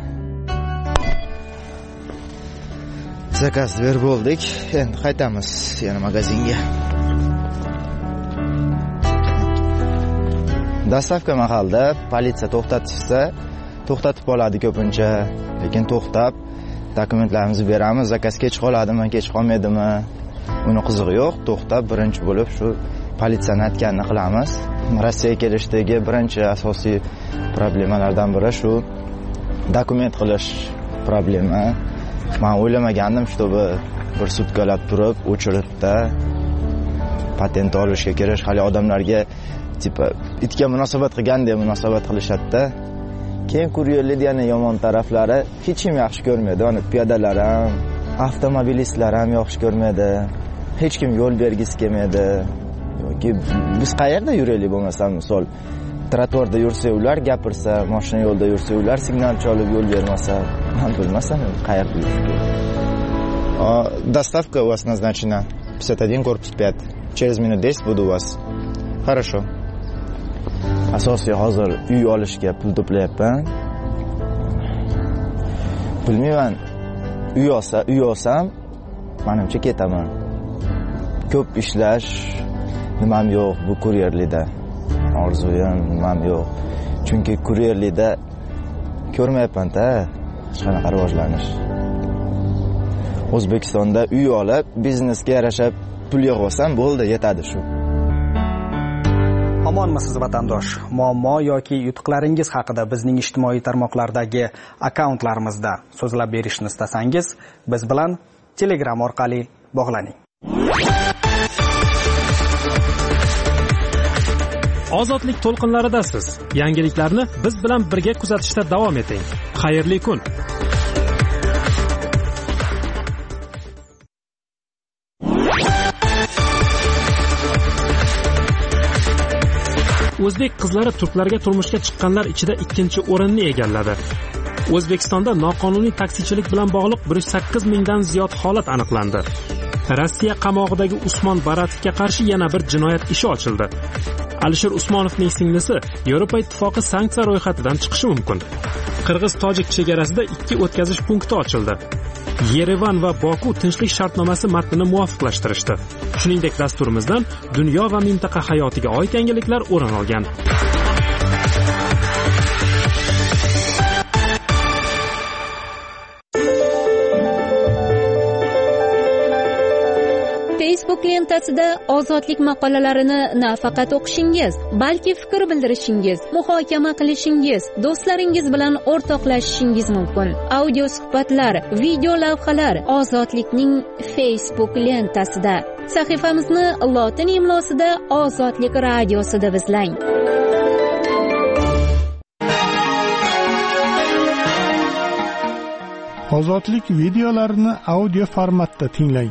Zakaz berib bo'ldik. Endi qaytamiz yana magazinga. Dastavka mahalda politsiya to'xtatsa, to'xtatib qoladi ko'pincha, lekin to'xtab dokumentlarimizni beramiz, zakaz kech qoladimi, kech qolmaydimi, uni qizig'i yo'q. To'xtab birinchi bo'lib shu politsiyani aytganini qilamiz. Rossiyaga kelishdagi birinchi asosiy problemalardan biri shu dokument qilish problema. Men o'ylamagandim, чтобы bir sutkalab turib, o'chiribda patent olishga kerak. Hali odamlarga tipa itga munosabat qilgandek munosabat qilishadi-da. Keyin kuryerlik yana yomon taraflari hech kim yaxshi ko'rmaydi. Uni piyodalar ham, avtomobilistlar ham yaxshi ko'rmaydi. Hech kim yo'l bergisi kelmaydi. Yoki biz qayerda yuraylik bo'lmasam, misol trotuarda yursa ular gapirsa, mashina yo'lda yursa ular signal cholib yo'l bermasa, men bilmasam qayerda yurishni. Доставка у вас назначена пятьдесят один, корпус пять. Через минут десять буду у вас. Хорошо. Asosiy hozir uy olishga pul to'playapman. Bilmayman, uy olsa, uy olsam, menimcha ketaman. Ko'p ishlash nimam yo'q bu kuryerlikda. Orzuyim nimam yo'q. Chunki kuryerlikda ko'rmayapman-da hech qanaqa rivojlanish. O'zbekistonda uy olib, biznesga yarasha pul yig'ib olsam bo'ldi, yetadi shu. Omonmisiz vatandosh? Muammo yoki yutuqlaringiz haqida bizning ijtimoiy tarmoqlardagi akkauntlarimizda so'zlab berishni istasangiz, biz bilan Telegram orqali bog'laning. Ozodlik to'lqinlaridasiz. Yangiliklarni biz bilan birga kuzatishda davom eting. Xayrli kun. O'zbek qizlari turklarga turmushga chiqqanlar ichida ikkinchi o'rinni egalladi. O'zbekistonda noqonuniy taksichilik bilan bog'liq bir yuz sakkiz mingdan ziyod holat aniqlandi. Rossiya qamog'idagi Usmon Baratovga qarshi yana bir jinoyat ishi ochildi. Alisher Usmonovning singlisi Yevropa Ittifoqi sanksiya ro'yxatidan chiqishi mumkin. Qirg'iz-tojik chegarasida ikki o'tkazish punkti ochildi. Yerevan va Boku tinchlik shartnomasi matnini muvofiqlashtirishdi. Shuningdek, dasturimizdan dunyo va mintaqa hayotiga oid yangiliklar o'rin olgan. Facebook lentasida ozodlik maqolalarini nafaqat o'qishingiz, balki fikr bildirishingiz, muhokama qilishingiz, do'stlaringiz bilan o'rtoqlashishingiz mumkin. Audio suhbatlar, video lavhalar ozodlikning Facebook lentasida. Sahifamizni lotin imlosida Ozodlik radiosida izlang. Ozodlik videolarini audio formatda tinglang.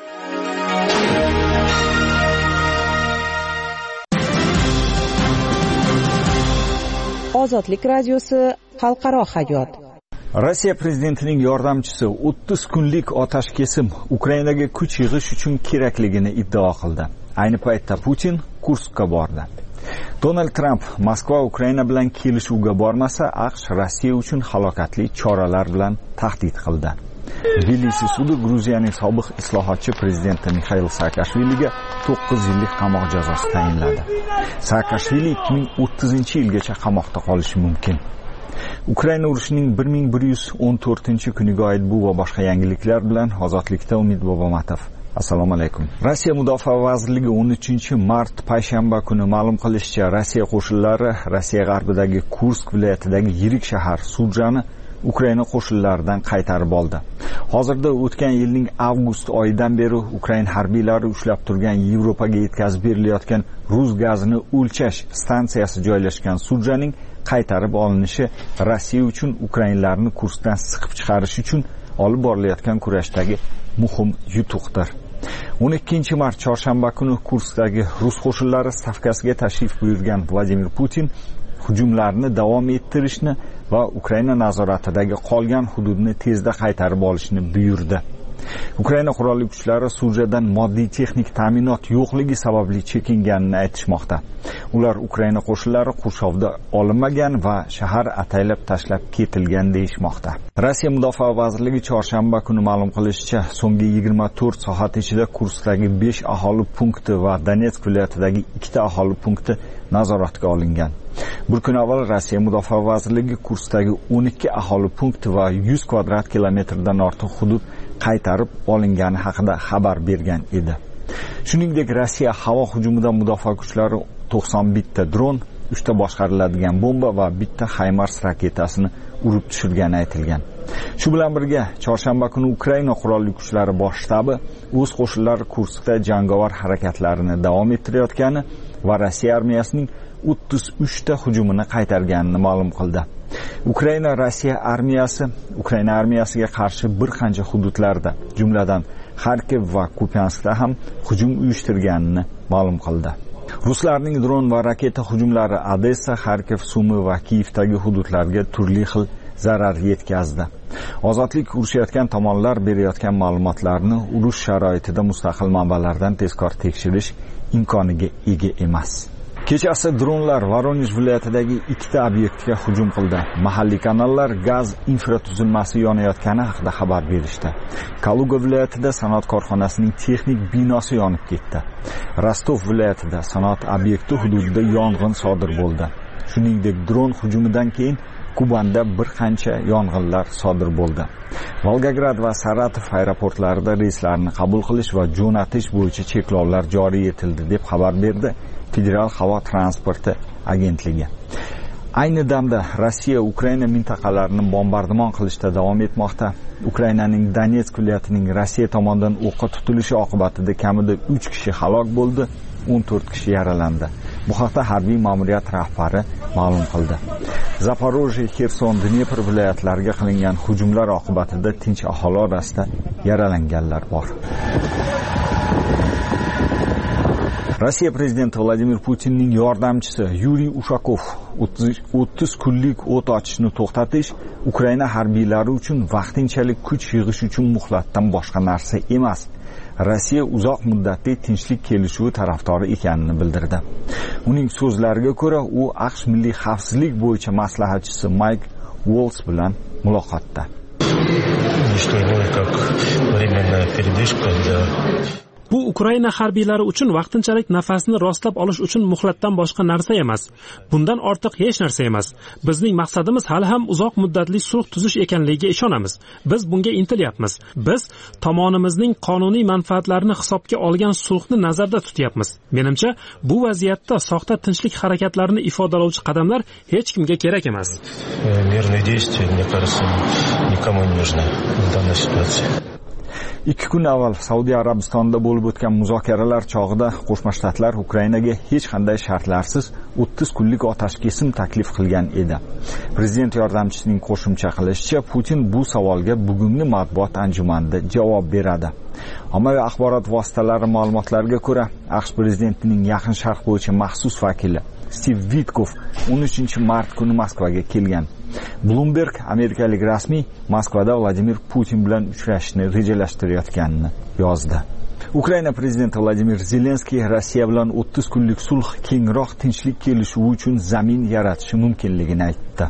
Ozodlik radiosi xalqaro hayot. Rossiya prezidentining yordamchisi o'ttiz kunlik otash kesim Ukrainaga kuch yig'ish uchun kerakligini iddao qildi. Ayni paytda Putin Kurskka bordi. Donald Trump Moskva Ukraina bilan kelishuvga bormasa, AQSh Rossiya uchun halokatli choralar bilan tahdid qildi. Tbilisi sudi Gruziyaning sobiq islohotchi prezidenti Mixail Saakashviliga to'qqiz yillik qamoq jazosi tayinladi. Saakashvili ikki ming o'ttizinchi yilgacha qamoqda qolishi mumkin. Ukraina urushining bir ming bir yuz o'n to'rtinchi kuniga oid bu va boshqa yangiliklar bilan Ozodlikda Umid Bobomatov. Assalomu alaykum. Rossiya Mudofaa vazirligi o'n uchinchi mart payshanba kuni ma'lum qilishicha, Rossiya qo'shinlari Rossiya g'arbidagi Kursk viloyatidagi yirik shahar Sujani Ukraina qo'shinlaridan qaytarib oldi. Hozirda o'tgan yilning avgust oyidan beri Ukraina harbiylari ushlab turgan Yevropaga yetkazib berilayotgan rus gazini o'lchash stansiyasi joylashgan Sujaning qaytarib olinishi Rossiya uchun Ukrainalarni Kurskdan siqib chiqarish uchun olib borilayotgan kurashdagi muhim yutuqdir. o'n ikkinchi mart chorshanba kuni Kurskdagi rus qo'shinlari stavkasiga tashrif buyurgan Vladimir Putin hujumlarni davom ettirishni va Ukraina nazoratidagi qolgan hududni tezda qaytarib olishni buyurdi. Ukraina qurolli kuchlari Sujadan moddiy texnik ta'minot yo'qligi sababli chekinganini aytishmoqda. Ular Ukraina qo'shinlari qurshovda olinmagan va shahar ataylab tashlab ketilgan deyishmoqda. Rossiya Mudofaa vazirligi chorshanba kuni ma'lum qilishicha, so'nggi yigirma to'rt soat ichida Kurskdagi besh aholi punkti va Donetsk viloyatidagi ikkita aholi punkti nazoratga olingan. Bir kun avval Rossiya Mudofaa vazirligi Kurskdagi o'n ikki aholi punkti va yuz kvadrat kilometrdan ortiq hudud qaytarib olingani haqida xabar bergan edi. Shuningdek, Rossiya havo hujumidan mudofaa kuchlari to'qson bitta dron, uchta boshqariladigan bomba va bitta HIMARS raketasini urib tushirgani aytilgan. Shu bilan birga, chorshanba kuni Ukraina qurolli kuchlari bosh shtabi o'z qo'shinlari Kurskda jangovar harakatlarini davom ettirayotgani va Rossiya armiyasining o'ttiz uchta hujumini qaytarganini ma'lum qildi. Ukraina Rossiya armiyasi Ukraina armiyasiga qarshi bir qancha hududlarda, jumladan Kharkiv va Kupianskda ham hujum uyushtirganini ma'lum qildi. Ruslarning dron va raketa hujumlari Odessa, Kharkiv, Sumi va Kiyevdagi hududlarga turli xil zarar yetkazdi. Ozodlik urushayotgan tomonlar berayotgan ma'lumotlarni urush sharoitida mustaqil manbalardan tezkor tekshirish imkoniga ega emas. Kechasi dronlar Voronezh viloyatidagi ikkita obyektga hujum qildi. Mahalliy kanallar gaz infratuzilmasi yonayotgani haqida xabar berishdi. Kaluga viloyatida sanoat korxonasining texnik binosi yonib ketdi. Rostov viloyatida sanoat obyekti hududida yong'in sodir bo'ldi. Shuningdek, dron hujumidan keyin Kubanda bir qancha yong'inlar sodir bo'ldi. Volgograd va Saratov aeroportlarida reyslarni qabul qilish va jo'natish bo'yicha cheklovlar joriy etildi deb xabar berdi Federal havo transporti agentligi. Ayni damda Rossiya Ukraina mintaqalarini bombardimon qilishda davom etmoqda. Ukrainaning Donetsk viloyatining Rossiya tomonidan o'qqa tutilishi oqibatida kamida uch kishi halok bo'ldi, o'n to'rt kishi yaralandi. Bu haqda harbiy ma'muriyat rahbari ma'lum qildi. Zaporojye, Xerson, Dnepr viloyatlariga qilingan hujumlar oqibatida tinch aholi orasida yaralanganlar bor. Rossiya prezidenti Vladimir Putinning yordamchisi Yuriy Ushakov o'ttiz kunlik o't ochishni to'xtatish Ukraina harbiylari uchun vaqtinchalik kuch yig'ish uchun muhlatdan boshqa narsa emas. Rossiya uzoq muddatli tinchlik kelishuvi tarafdori ekanini bildirdi. Uning so'zlariga ko'ra, u AQSh milliy xavfsizlik bo'yicha maslahatchisi Mayk Waltz bilan muloqotda. Bu Ukraina harbiylari uchun vaqtinchalik nafasni rostlab olish uchun muhlatdan boshqa narsa emas. Bundan ortiq hech narsa emas. Bizning maqsadimiz hali ham uzoq muddatli sulh tuzish ekanligiga ishonamiz. Biz bunga intilyapmiz. Biz tomonimizning qonuniy manfaatlarini hisobga olgan sulhni nazarda tutyapmiz. Menimcha, bu vaziyatda soxta tinchlik harakatlarini ifodalovchi qadamlar hech kimga kerak emas. Мирные действия, мне кажется, никому не нужны в данной ситуации. Ikki kun avval Saudiya Arabistonida bo'lib o'tgan muzokaralar chog'ida Qo'shma Shtatlar Ukrainaga hech qanday shartlarsiz o'ttiz kunlik otashkesim taklif qilgan edi. Prezident yordamchisining qo'shimcha qilishicha, Putin bu savolga bugungi matbuot anjumanida javob beradi. Ommaviy axborot vositalari ma'lumotlariga ko'ra, AQSh prezidentining Yaqin Sharq bo'yicha maxsus vakili Steve Witkoff o'n uchinchi mart kuni Moskvaga kelgan. Bloomberg amerikalik rasmiy Moskvada Vladimir Putin bilan uchrashishni rejalashtirayotganini yozdi. Ukraina prezidenti Vladimir Zelenskiy Rossiya bilan o'ttiz kunlik sulh kengroq tinchlik kelishuvi uchun zamin yaratishi mumkinligini aytdi.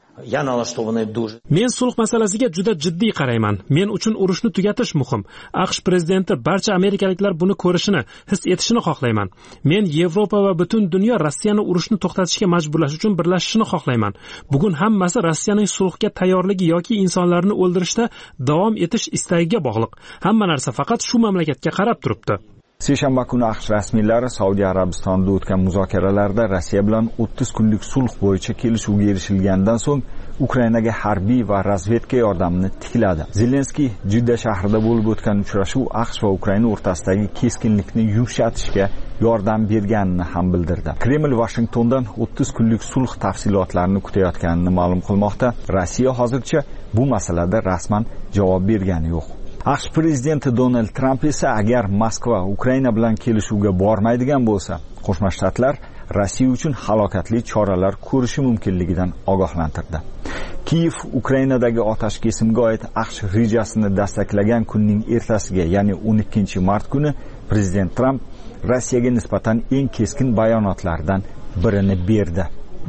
Men sulh masalasiga juda jiddiy qarayman. Men uchun urushni tugatish muhim. AQSh prezidenti barcha amerikaliklar buni ko'rishini, his etishini xohlayman. Men Yevropa va butun dunyo Rossiyani urushni to'xtatishga majburlash uchun birlashishini xohlayman. Bugun hammasi Rossiyaning sulhga tayyorligi yoki insonlarni o'ldirishda davom etish istagiga bog'liq. Hamma narsa faqat shu mamlakatga qarab turibdi. Seshanba kuni AQSh rasmiylari Saudiya Arabistonida o'tgan muzokaralarda Rossiya bilan o'ttiz kunlik sulh bo'yicha kelishuvga erishilgandan so'ng Ukrainaga harbiy va razvedka yordamini tikladi. Zelenskiy Jidda shahrida bo'lib o'tgan uchrashuv AQSh va Ukraina o'rtasidagi keskinlikni yumshatishga yordam berganini ham bildirdi. Kreml Washingtondan o'ttiz kunlik sulh tafsilotlarini kutayotganini ma'lum qilmoqda. Rossiya hozircha bu masalada rasman javob bergani yo'q. AQSh prezidenti Donald Tramp esa agar Moskva Ukraina bilan kelishuvga bormaydigan bo'lsa, Qo'shma Shtatlar Rossiya uchun halokatli choralar ko'rishi mumkinligidan ogohlantirdi. Kiyev Ukrainadagi otashkesimga oid AQSh rejasini dastaklagan kunning ertasiga, ya'ni o'n ikkinchi mart kuni prezident Tramp Rossiyaga nisbatan eng keskin bayonotlardan birini berdi.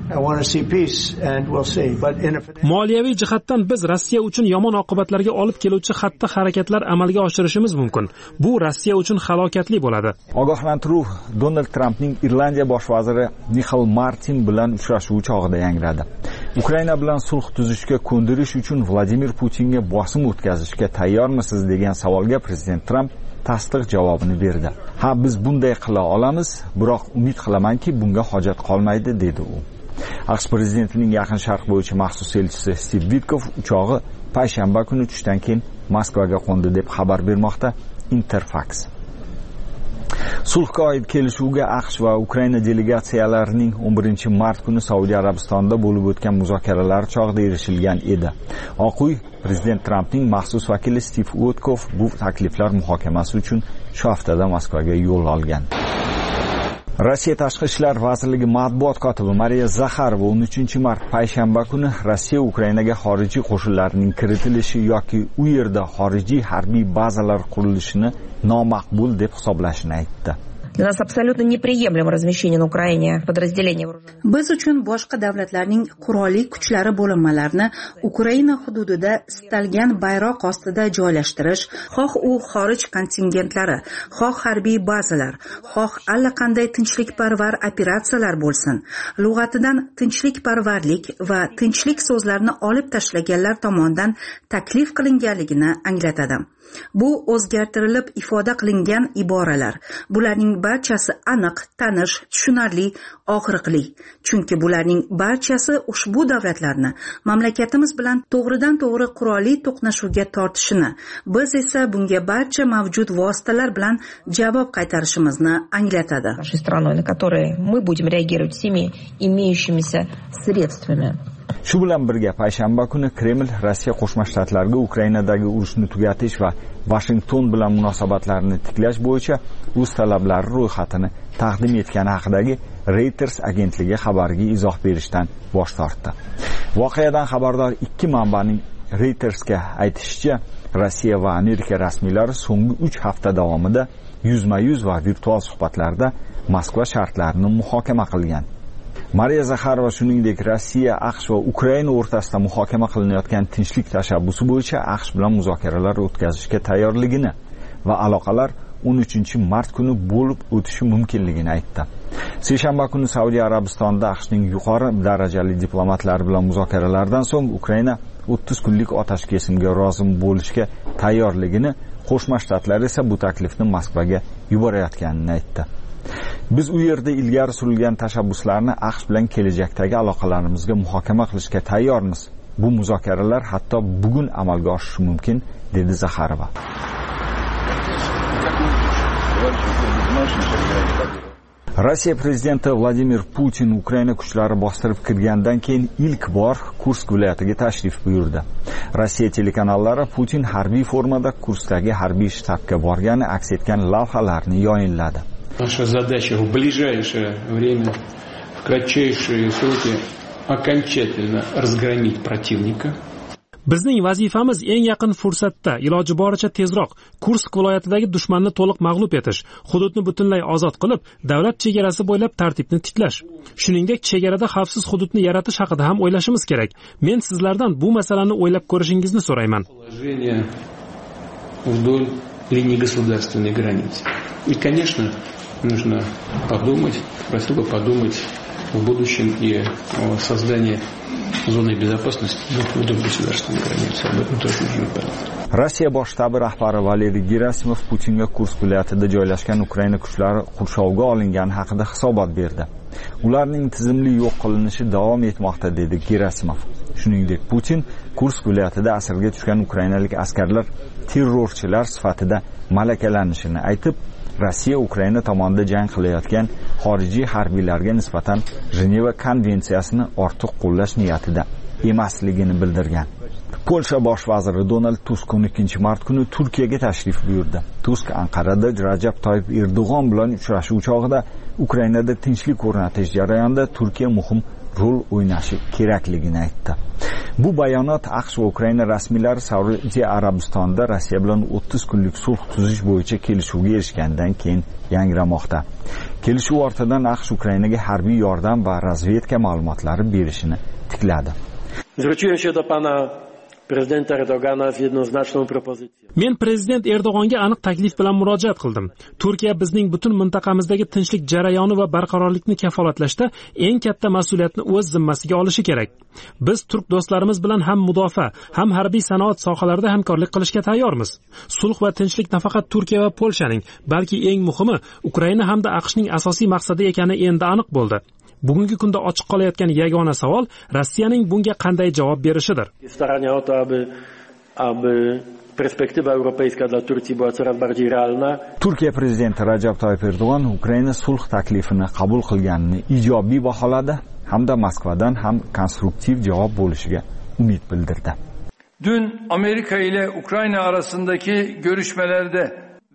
Moliyaviy jihatdan biz Rossiya uchun yomon oqibatlarga olib keluvchi xatti harakatlar amalga oshirishimiz mumkin. Bu Rossiya uchun halokatli bo'ladi. Ogohlantiruv Donald Trampning Irlandiya bosh vaziri Michael Martin bilan uchrashuvi chog'ida yangradi. Ukraina bilan sulh tuzishga ko'ndirish uchun Vladimir Putinga bosim o'tkazishga tayyormisiz degan savolga prezident Tramp tasdiq javobini berdi. Ha, biz bunday qila olamiz, biroq umid qilamanki, bunga hojat qolmaydi, dedi u. AQSh prezidentining Yaqin Sharq bo'yicha maxsus elchisi Steve Witkoff uchog'i payshanba kuni tushdan keyin Moskvaga qo'ndi deb xabar bermoqda Interfax. Sulhga oid kelishuvga AQSh va Ukraina delegatsiyalarining o'n birinchi mart kuni Saudiya Arabistonida bo'lib o'tgan muzokaralar chog'ida erishilgan edi. Oq uy prezident Trampning maxsus vakili Steve Witkoff bu takliflar muhokamasi uchun shu haftada Moskvaga yo'l olgan. Rossiya Tashqi ishlar vazirligi matbuot kotibi Mariya Zakharova o'n uchinchi mart payshanba kuni Rossiya Ukrainaga xorijiy qo'shinlarning kiritilishi yoki u yerda xorijiy harbiy bazalar qurilishini nomaqbul deb hisoblashini aytdi. Для нас абсолютно неприемлемо размещение на Украине подразделений вооруженных. Biz uchun boshqa davlatlarning qurolli kuchlari bo'linmalarini Ukraina hududida istalgan bayroq ostida joylashtirish, xoh u xorij kontingentlari, xoh harbiy bazalar, xoh allaqanday tinchlikparvar operatsiyalar bo'lsin, lug'atidan tinchlikparvarlik va tinchlik so'zlarini olib tashlaganlar tomonidan taklif qilinganligini anglatadi. Bu o'zgartirilib ifoda qilingan iboralar. Bularning barchasi aniq, tanish, tushunarli, og'riqli. Chunki bularning barchasi ushbu davlatlarni mamlakatimiz bilan to'g'ridan to'g'ri qurolli to'qnashuvga tortishini, biz esa bunga barcha mavjud vositalar bilan javob qaytarishimizni anglatadi. Нашей страной, на которые мы будем реагировать всеми имеющимися средствами. Shu bilan birga payshanba kuni Kreml Rossiya Qo'shma Shtatlariga Ukrainadagi urushni tugatish va Washington bilan munosabatlarni tiklash bo'yicha o'z talablari ro'yxatini taqdim etgani haqidagi Reuters agentligi xabariga izoh berishdan bosh tortdi. Voqeadan xabardor ikki manbaning Reutersga aytishicha, Rossiya va Amerika rasmiylari so'nggi uch hafta davomida yuzma-yuz va virtual suhbatlarda Moskva shartlarini muhokama qilgan. Mariya Zakharova shuningdek Rossiya, AQSh va Ukraina o'rtasida muhokama qilinayotgan tinchlik tashabbusi bo'yicha AQSh bilan muzokaralar o'tkazishga tayyorligini va aloqalar o'n uchinchi mart kuni bo'lib o'tishi mumkinligini aytdi. Seshanba kuni Saudiya Arabistonida AQShning yuqori darajali diplomatlari bilan muzokaralardan so'ng Ukraina o'ttiz kunlik otash kesimga rozi bo'lishga tayyorligini, Qo'shma Shtatlar esa bu taklifni Moskvaga yuborayotganini aytdi. Biz u yerda ilgari surilgan tashabbuslarni AQSh bilan kelajakdagi aloqalarimizga muhokama qilishga tayyormiz. Bu muzokaralar hatto bugun amalga oshishi mumkin, dedi Zakharova. Rossiya prezidenti Vladimir Putin Ukraina kuchlari bostirib kirgandan keyin ilk bor Kursk viloyatiga tashrif buyurdi. Rossiya telekanallari Putin harbiy formada Kurskdagi harbiy shtabga borgani aks etgan lavhalarni yayinladi. Наша задача в ближайшее время, в кратчайшие сроки окончательно разгромить противника. Bizning vazifamiz eng yaqin fursatda iloji boricha tezroq Kursk viloyatidagi dushmanni to'liq mag'lub etish, hududni butunlay ozod qilib, davlat chegarasi bo'ylab tartibni tiklash. Shuningdek, chegarada xavfsiz hududni yaratish haqida ham o'ylashimiz kerak. Men sizlardan bu masalani o'ylab ko'rishingizni so'rayman. Вдоль линии государственной границы. И, конечно, нужно подумать, просил бы подумать в будущем и о создании зоны безопасности вдоль государственной границы. Об этом тоже нужно подумать. Rossiya bosh shtabi rahbari Valeriy Gerasimov Putinga Kursk viloyatida joylashgan Ukraina kuchlari qurshovga olingani haqida hisobot berdi. Ularning tizimli yo'q qilinishi davom etmoqda, dedi Gerasimov. Shuningdek, Putin Kursk viloyatida asirga tushgan ukrainalik askarlar terrorchilar sifatida malakalanishini aytib, Rossiya Ukraina tomonida jang qilayotgan xorijiy harbiylarga nisbatan Jeneva konvensiyasini ortiq qo'llash niyatida emasligini bildirgan. Polsha bosh vaziri Donald Tusk o'n ikkinchi mart kuni Turkiyaga tashrif buyurdi. Tusk Anqarada Rajab Toyyib Erdo'g'on bilan uchrashuv chog'ida Ukrainada tinchlik o'rnatish jarayonida Turkiya muhim rol o'ynashi kerakligini aytdi. Bu bayonot AQSh va Ukraina rasmiylari Saudiya Arabistonida Rossiya bilan o'ttiz kunlik sulh tuzish bo'yicha kelishuvga erishgandan keyin yangramoqda. Kelishuv ortidan AQSh Ukrainaga harbiy yordam va razvedka ma'lumotlari berishini tikladi. Zwróciłem się do pana prezydenta Erdogana z jednoznaczną propozycją. Men prezident Erdo'g'onga aniq taklif bilan murojaat qildim. Turkiya bizning butun mintaqamizdagi tinchlik jarayoni va barqarorlikni kafolatlashda eng katta mas'uliyatni o'z zimmasiga olishi kerak. Biz turk do'stlarimiz bilan ham mudofaa, ham harbiy sanoat sohalarida hamkorlik qilishga tayyormiz. Sulh va tinchlik nafaqat Turkiya va Polshaning, balki eng muhimi Ukraina hamda AQShning asosiy maqsadi ekani endi aniq bo'ldi. Bugungi kunda ochiq qolayotgan yagona savol Rossiyaning bunga qanday javob berishidir. Starania o to, aby aby perspektywa europejska dla Turcji była coraz bardziej realna. Turkiya prezidenti Rajab Toyyib Erdo'g'on Ukraina sulh taklifini qabul qilganini ijobiy baholadi hamda Moskvadan ham konstruktiv javob bo'lishiga umid bildirdi. Dün Amerika ile Ukrayna arasındaki görüşmelerde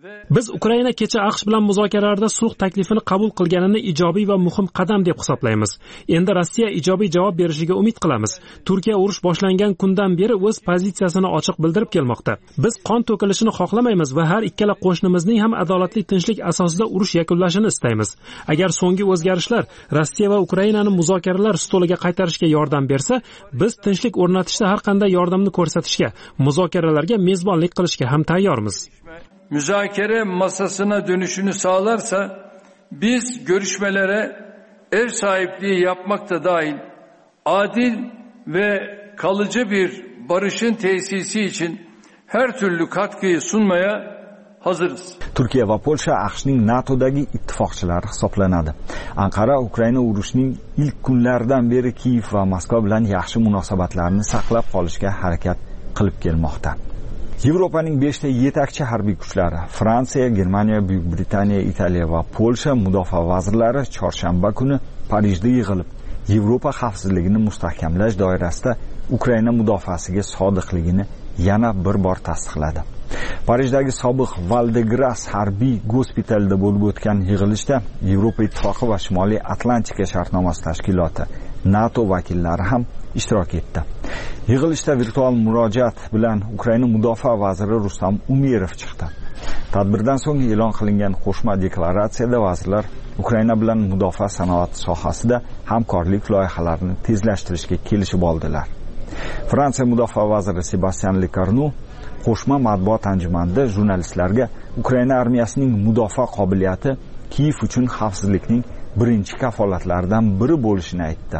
Biz Ukraina kecha AQSh bilan muzokaralarda sulh taklifini qabul qilganini ijobiy va muhim qadam deb hisoblaymiz. Endi Rossiya ijobiy javob berishiga umid qilamiz. Turkiya urush boshlangan kundan beri o'z pozitsiyasini ochiq bildirib kelmoqda. Biz qon to'kilishini xohlamaymiz va har ikkala qo'shnimizning ham adolatli tinchlik asosida urush yakunlashini istaymiz. Agar so'nggi o'zgarishlar Rossiya va Ukrainani muzokaralar stoliga qaytarishga yordam bersa, biz tinchlik o'rnatishda har qanday yordamni ko'rsatishga, muzokaralarga mezbonlik qilishga ham tayyormiz. Müzakere masasına dönüşünü sağlarsa biz görüşmelere ev sahipliği yapmak da dahil adil ve kalıcı bir barışın tesisi için her türlü katkıyı sunmaya hazırız. Turkiya va Polsha AQShning NATOdagi ittifoqchilari hisoblanadi. Anqara Ukraina urushining ilk kunlaridan beri Kiyev va Moskva bilan yaxshi munosabatlarni saqlab qolishga harakat qilib kelmoqda. Yevropaning beshta yetakchi harbiy kuchlari Fransiya, Germaniya, Buyuk Britaniya, Italiya va Polsha mudofaa vazirlari chorshanba kuni Parijda yig'ilib, Yevropa xavfsizligini mustahkamlash doirasida Ukraina mudofaasiga sodiqligini yana bir bor tasdiqladi. Parijdagi sobiq Val-de-Grâce harbiy gospitalida bo'lib o'tgan yig'ilishda Yevropa Ittifoqi va Shimoliy Atlantika shartnomasi tashkiloti NATO vakillari ham ishtirok etdi. Yig'ilishda virtual murojaat bilan Ukraina mudofaa vaziri Rustam Umerov chiqdi. Tadbirdan so'ng e'lon qilingan qo'shma deklaratsiyada vazirlar Ukraina bilan mudofaa sanoati sohasida hamkorlik loyihalarini tezlashtirishga kelishib oldilar. Fransiya mudofaa vaziri Sebastien Lecornu qo'shma matbuot anjumanida jurnalistlarga Ukraina armiyasining mudofaa qobiliyati Kiyev uchun xavfsizlikning birinchi kafolatlaridan biri bo'lishini aytdi.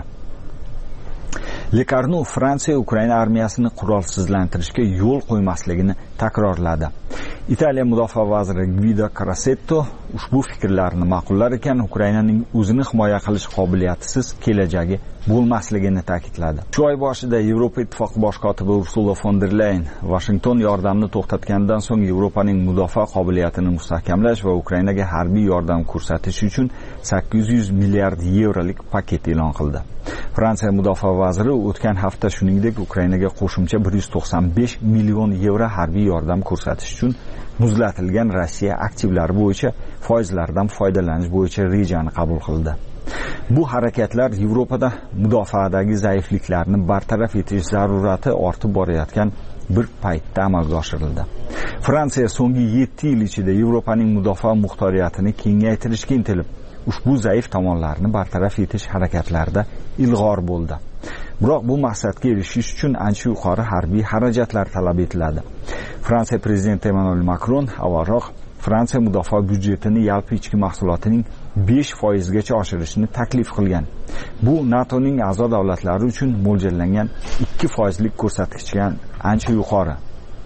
Lecornu Fransiya Ukraina armiyasini qurolsizlantirishga yo'l qo'ymasligini takrorladi. Italiya mudofaa vaziri Guido Crosetto ushbu fikrlarni ma'qullar ekan, Ukrainaning o'zini himoya qilish qobiliyatisiz kelajagi bo'lmasligini ta'kidladi. Shu oy boshida Yevropa Ittifoqi bosh kotibi Ursula von der Leyen Washington yordamni to'xtatgandan so'ng Yevropaning mudofaa qobiliyatini mustahkamlash va Ukrainaga harbiy yordam ko'rsatish uchun sakkiz yuz milliard yevrolik paket e'lon qildi. Fransiya mudofaa vaziri o'tgan hafta shuningdek Ukrainaga qo'shimcha bir yuz to'qson besh million yevro harbiy yordam ko'rsatish uchun muzlatilgan Rossiya aktivlari bo'yicha foizlardan foydalanish bo'yicha rejani qabul qildi. Bu harakatlar Yevropada mudofaadagi zaifliklarni bartaraf etish zarurati ortib borayotgan bir paytda amalga oshirildi. Fransiya so'nggi yetti yil ichida Yevropaning mudofaa muxtoriyatini kengaytirishga intilib, ushbu zaif tomonlarni bartaraf etish harakatlarida ilg'or bo'ldi. Biroq bu maqsadga erishish uchun ancha yuqori harbiy xarajatlar talab etiladi. Fransiya prezidenti Emmanuel Macron avvalroq Fransiya mudofaa byudjetini yalpi ichki mahsulotining besh foizgacha oshirishni taklif qilgan. Bu NATOning a'zo davlatlari uchun mo'ljallangan ikki foizlik ko'rsatkichdan ancha yuqori.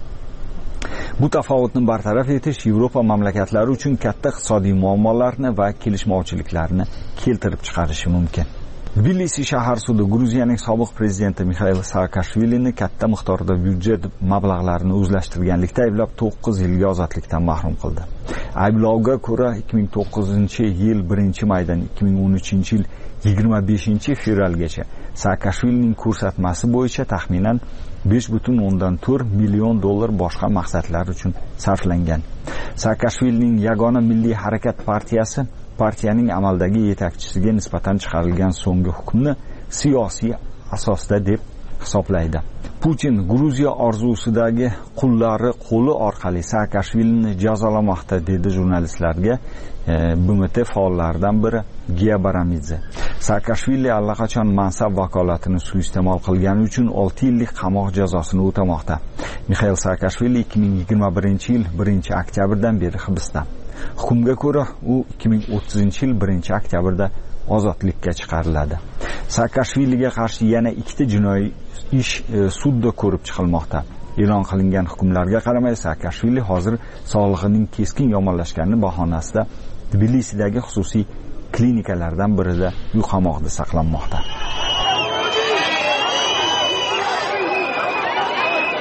Bu tafovutni bartaraf etish Yevropa mamlakatlari uchun katta iqtisodiy muammolarni va kelishmovchiliklarni keltirib chiqarishi mumkin. Tbilisi shahar sudi Gruziyaning sobiq prezidenti Mixail Saakashvilini katta miqdorda byudjet mablag'larini o'zlashtirganlikda ayblab to'qqiz yilga ozodlikdan mahrum qildi. Ayblovga ko'ra ikki ming to'qqizinchi yil birinchi maydan ikki ming o'n uchinchi yil yigirma beshinchi fevralgacha Saakashvilining ko'rsatmasi bo'yicha taxminan besh butun o'ndan to'rt million dollar boshqa maqsadlar uchun sarflangan. Saakashvilining yagona milliy harakat partiyasi partiyaning amaldagi yetakchisiga nisbatan chiqarilgan so'nggi hukmni siyosiy asosda deb hisoblaydi. Putin Gruziya orzusidagi qullari qo'li orqali Saakashvilini jazolamoqda dedi jurnalistlarga e, B M T faollaridan biri Gia Baramidze. Saakashvili allaqachon mansab vakolatini suiiste'mol qilgani uchun olti yillik qamoq jazosini o'tamoqda. Mixail Saakashvili ikki ming yigirma birinchi yil birinchi oktyabrdan beri hibsda. Hukmga ko'ra u ikki ming o'ttizinchi yil birinchi oktyabrda ozodlikka chiqariladi. Saakashviliga qarshi yana ikkita jinoiy ish e, sudda ko'rib chiqilmoqda. E'lon qilingan hukmlarga qaramay Saakashvili hozir sog'lig'ining keskin yomonlashgani bahonasida Tbilisidagi xususiy klinikalardan birida qamoqda saqlanmoqda.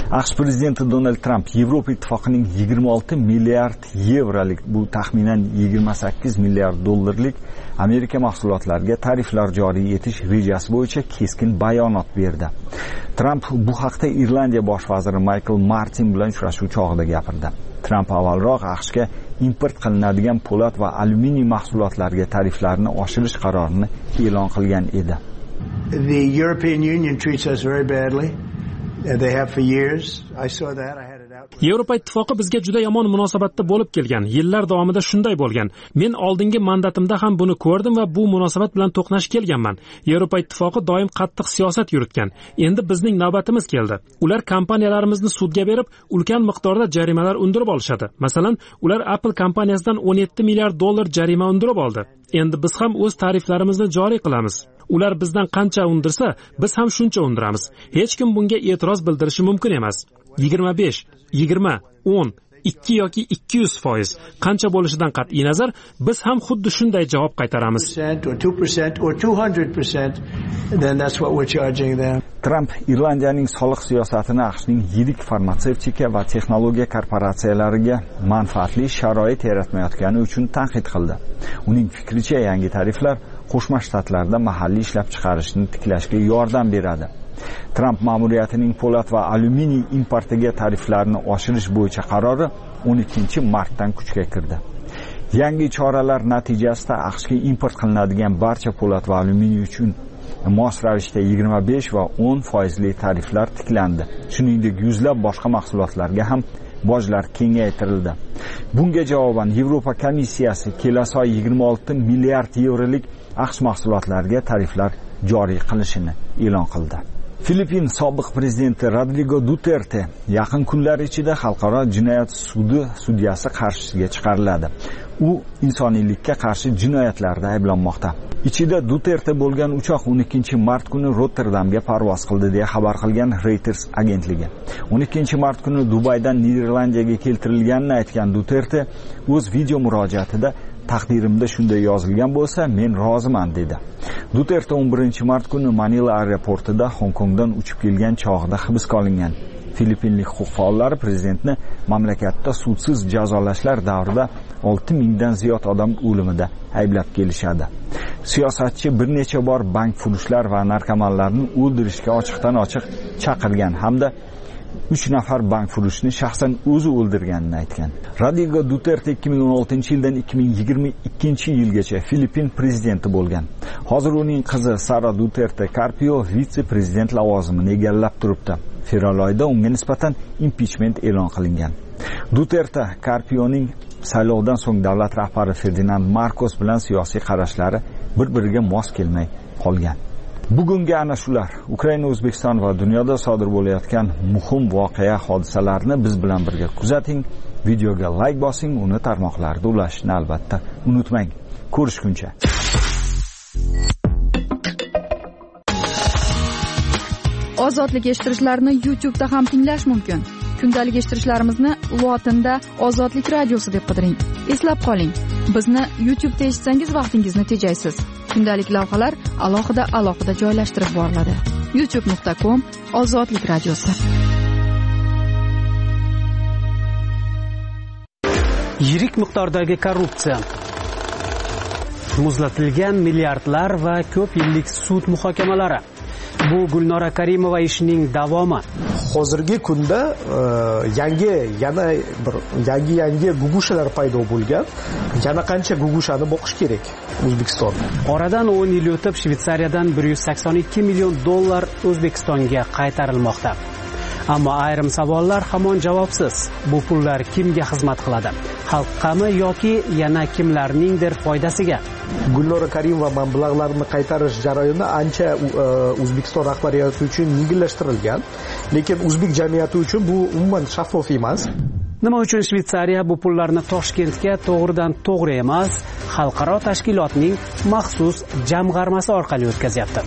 aqsh prezidenti Donald Trump Yevropa ittifoqining yigirma olti milliard yevrolik, bu taxminan yigirma sakkiz milliard dollarlik Amerika mahsulotlariga tariflar joriy etish rejasi bo'yicha keskin bayonot berdi. Trump bu haqda Irlandiya bosh vaziri Michael Martin bilan uchrashuv chog'ida gapirdi. Trump avvalroq AQShga import qilinadigan po'lat va alyuminiy mahsulotlariga tariflarni oshirish qarorini e'lon qilgan edi. The European Union treats us very badly. They have for years. I saw that. I had it out. Yevropa ittifoqi bizga juda yomon munosabatda bo'lib kelgan. Yillar davomida shunday bo'lgan. Men oldingi mandatimda ham buni ko'rdim va bu munosabat bilan to'qnash kelganman. Yevropa ittifoqi doim qattiq siyosat yuritgan. Endi bizning navbatimiz keldi. Ular kompaniyalarimizni sudga berib, ulkan miqdorda jarimalar undirib olishadi. Masalan, ular Apple kompaniyasidan o'n yetti milliard dollar jarima undirib oldi. Endi biz ham o'z tariflarimizni joriy qilamiz. Ular bizdan qancha undirsa, biz ham shuncha undiramiz. Hech kim bunga e'tiroz bildirishi mumkin emas. yigirma besh, yigirma, o'n, ikki yoki ikki yuz foiz qancha bo'lishidan qat'iy nazar, biz ham xuddi shunday javob qaytaramiz. Trump Irlandiyaning soliq siyosatini AQShning yirik farmatsevtika va texnologiya korporatsiyalariga manfaatli sharoit yaratmayotgani uchun tanqid qildi. Uning fikricha, yangi tariflar Qo'shma Shtatlarda mahalliy ishlab chiqarishni tiklashga yordam beradi. Trump ma'muriyatining po'lat va alyuminiy importiga tariflarni oshirish bo'yicha qarori o'n ikkinchi martdan kuchga kirdi. Yangi choralar natijasida AQShga import qilinadigan barcha po'lat va alyuminiy uchun mos ravishda yigirma besh va o'n foizli tariflar tiklandi. Shuningdek, yuzlab boshqa mahsulotlarga ham bojlar kengaytirildi. Bunga javoban Yevropa komissiyasi kelasi oy yigirma olti milliard yevrolik AQSh mahsulotlariga tariflar joriy qilishini e'lon qildi. Filippin sobiq prezidenti Rodrigo Duterte yaqin kunlar ichida xalqaro jinoyat sudi sudyasi qarshisiga chiqariladi. U insoniylikka qarshi jinoyatlarda ayblanmoqda. Ichida Duterte bo'lgan uchoq o'n ikkinchi mart kuni Rotterdamga parvoz qildi deya xabar qilgan Reuters agentligi. o'n ikkinchi mart kuni Dubaydan Niderlandiyaga keltirilganini aytgan Duterte o'z video murojaatida taqdirimda shunday yozilgan bo'lsa, men roziman dedi. Duterte o'n birinchi mart kuni Manila aeroportida Hong Kongdan uchib kelgan chog'ida hibsga olingan. Filippinlik huquq faollari prezidentni mamlakatda sudsiz jazolashlar davrida olti mingdan ziyod odam o'limida ayblab kelishadi. Siyosatchi bir necha bor bank furushlar va narkomanlarni o'ldirishga ochiqdan ochiq chaqirgan hamda uch nafar bank furushni shaxsan o'zi o'ldirganini aytgan. Rodrigo Duterte ikki ming o'n oltinchi yildan ikki ming yigirma ikkinchi yilgacha Filippin prezidenti bo'lgan. Hozir uning qizi Sara Duterte Carpio vitse-prezident lavozimini egallab turibdi. Fevral oyida unga nisbatan impichment e'lon qilingan. Duterte Carpioning saylovdan so'ng davlat rahbari Ferdinand Marcos bilan siyosiy qarashlari bir-biriga mos kelmay qolgan. Bugungi ana shular. Ukraina, O'zbekiston va dunyoda sodir bo'layotgan muhim voqea hodisalarni biz bilan birga kuzating. Videoga like bosing, uni tarmoqlarda ulashishni albatta unutmang. Ko'rishguncha. Ozodlik eshittirishlarni YouTube'da ham tinglash mumkin. Kundalik eshittirishlarimizni lotinda Ozodlik radiosi deb qidiring. Eslab qoling, bizni YouTube'da eshitsangiz vaqtingizni tejaysiz. Kundalik lavhalar alohida alohida joylashtirib boriladi. youtube nuqta com Ozodlik radiosi. Yirik miqdordagi korrupsiya, muzlatilgan milliardlar va ko'p yillik sud muhokamalari. Bu Gulnora Karimova ishining davomi. Hozirgi kunda yangi yana bir yangi yangi gugushalar paydo bo'lgan. Yana qancha gugushani boqish kerak O'zbekiston? Oradan o'n yil o'tib Shveysariyadan bir yuz sakson ikki million dollar O'zbekistonga qaytarilmoqda. Ammo ayrim savollar hamon javobsiz. Bu pullar kimga xizmat qiladi? Xalqqami yoki yana kimlarningdir foydasiga? Gulnora Karimova mablag'larni qaytarish jarayoni ancha O'zbekiston rahbariyati uchun yengillashtirilgan, lekin o'zbek jamiyati uchun bu umuman shaffof emas. Nima uchun Shveysariya bu pullarni Toshkentga to'g'ridan to'g'ri emas, xalqaro tashkilotning maxsus jamg'armasi orqali o'tkazyapti?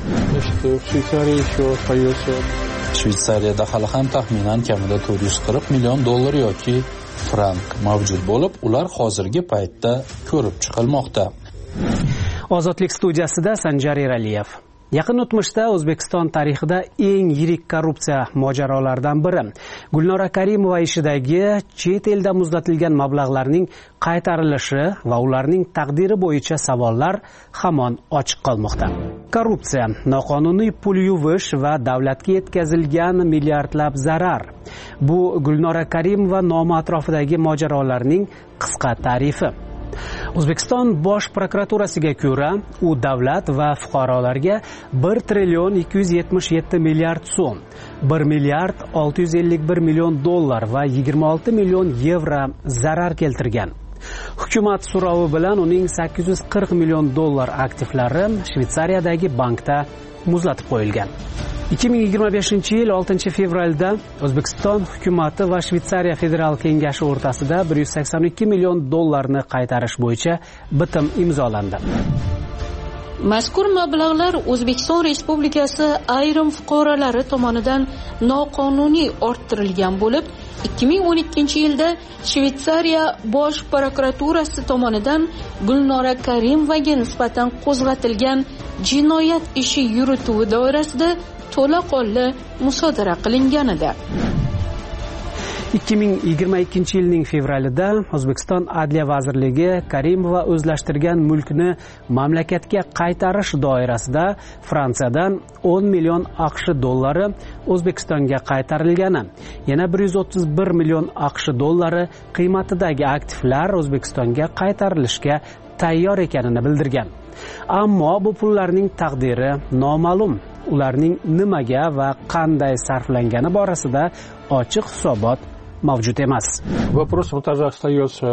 Shveysariyada hali ham taxminan kamida to'rt yuz qirq million dollar yoki frank mavjud bo'lib, ular hozirgi paytda ko'rib chiqilmoqda. Ozodlik studiyasida Sanjar Eraliyev. Yaqin o'tmishda O'zbekiston tarixida eng yirik korrupsiya mojarolaridan biri Gulnora Karimova ishidagi chet elda muzlatilgan mablag'larning qaytarilishi va ularning taqdiri bo'yicha savollar hamon ochiq qolmoqda. Korrupsiya, noqonuniy pul yuvish va davlatga yetkazilgan milliardlab zarar. Bu Gulnora Karimova nomi atrofidagi mojarolarning qisqa tarifi. O'zbekiston bosh prokuraturasiga ko'ra, u davlat va fuqarolarga bir trillion ikki yuz yetmish yetti milliard so'm, bir milliard olti yuz ellik bir million dollar va yigirma olti million yevro zarar keltirgan. Hukumat so'rovi bilan uning sakkiz yuz qirq million dollar aktivlari Shvetsariyadagi bankda muzlatib qo'yilgan. ikki ming yigirma beshinchi yil oltinchi fevralda O'zbekiston hukumati va Shvetsariya federal kengashi o'rtasida bir yuz sakson ikki million dollarni qaytarish bo'yicha bitim imzolandi. Mazkur mablag'lar O'zbekiston Respublikasi ayrim fuqarolari tomonidan noqonuniy orttirilgan bo'lib, ikki ming o'n ikkinchi yilda Shvetsariya bosh prokuraturasi tomonidan Gulnora Karimovaga nisbatan qo'zg'atilgan jinoyat ishi yurituvi doirasida to'laqonli musodara qilinganida. ikki ming yigirma ikkinchi yilning fevralida O'zbekiston Adliya vazirligi Karimova o'zlashtirgan mulkni mamlakatga qaytarish doirasida Fransiyadan o'n million AQSh dollari O'zbekistonga qaytarilgani, yana bir yuz o'ttiz bir million AQSh dollari qiymatidagi aktivlar O'zbekistonga qaytarilishga tayyor ekanini bildirgan. Ammo bu pullarning taqdiri noma'lum. Ularning nimaga va qanday sarflangani borasida ochiq hisobot mavjud emas. Вопрос также остается.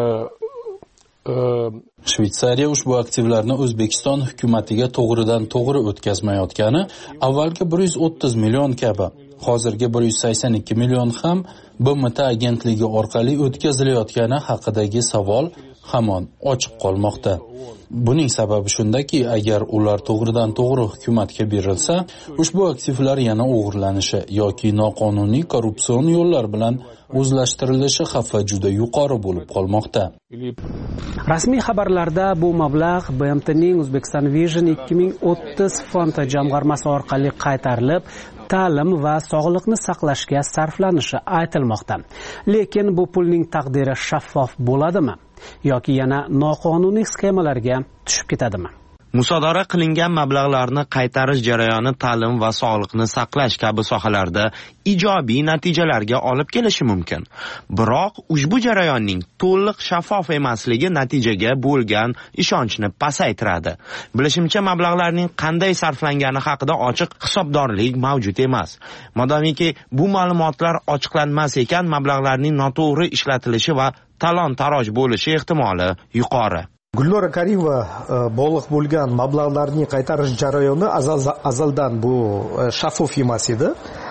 Shvetsariya ushbu aktivlarni O'zbekiston hukumatiga to'g'ridan to'g'ri o'tkazmayotgani avvalgi bir yuz o'ttiz million kabi hozirgi bir yuz sakson ikki million ham B M T agentligi orqali o'tkazilayotgani haqidagi savol hamon ochiq qolmoqda. Buning sababi shundaki, agar ular to'g'ridan to'g'ri hukumatga berilsa, ushbu aktivlar yana o'g'irlanishi yoki noqonuniy korrupsion yo'llar bilan o'zlashtirilishi xavfi juda yuqori bo'lib qolmoqda. Rasmiy xabarlarda bu mablag' B M T'ning Uzbekistan Vision ikki ming o'ttiz fondi jamg'armasi orqali qaytarilib, ta'lim va sog'liqni saqlashga sarflanishi aytilmoqda. Lekin bu pulning taqdiri shaffof bo'ladimi yoki yana noqonuniy sxemalarga tushib ketadimi? Musodara qilingan mablag'larni qaytarish jarayoni ta'lim va sog'liqni saqlash kabi sohalarda ijobiy natijalarga olib kelishi mumkin. Biroq ushbu jarayonning to'liq shaffof emasligi natijaga bo'lgan ishonchni pasaytiradi. Bilishimcha, mablag'larning qanday sarflangani haqida ochiq hisobdorlik mavjud emas. Modomiki bu ma'lumotlar ochiqlanmas ekan, mablag'larning noto'g'ri ishlatilishi va talon-taroj bo'lishi ehtimoli yuqori. Gulnora Karimova bog'liq bo'lgan mablag'larni qaytarish jarayoni azaldan bu shaffof emas edi.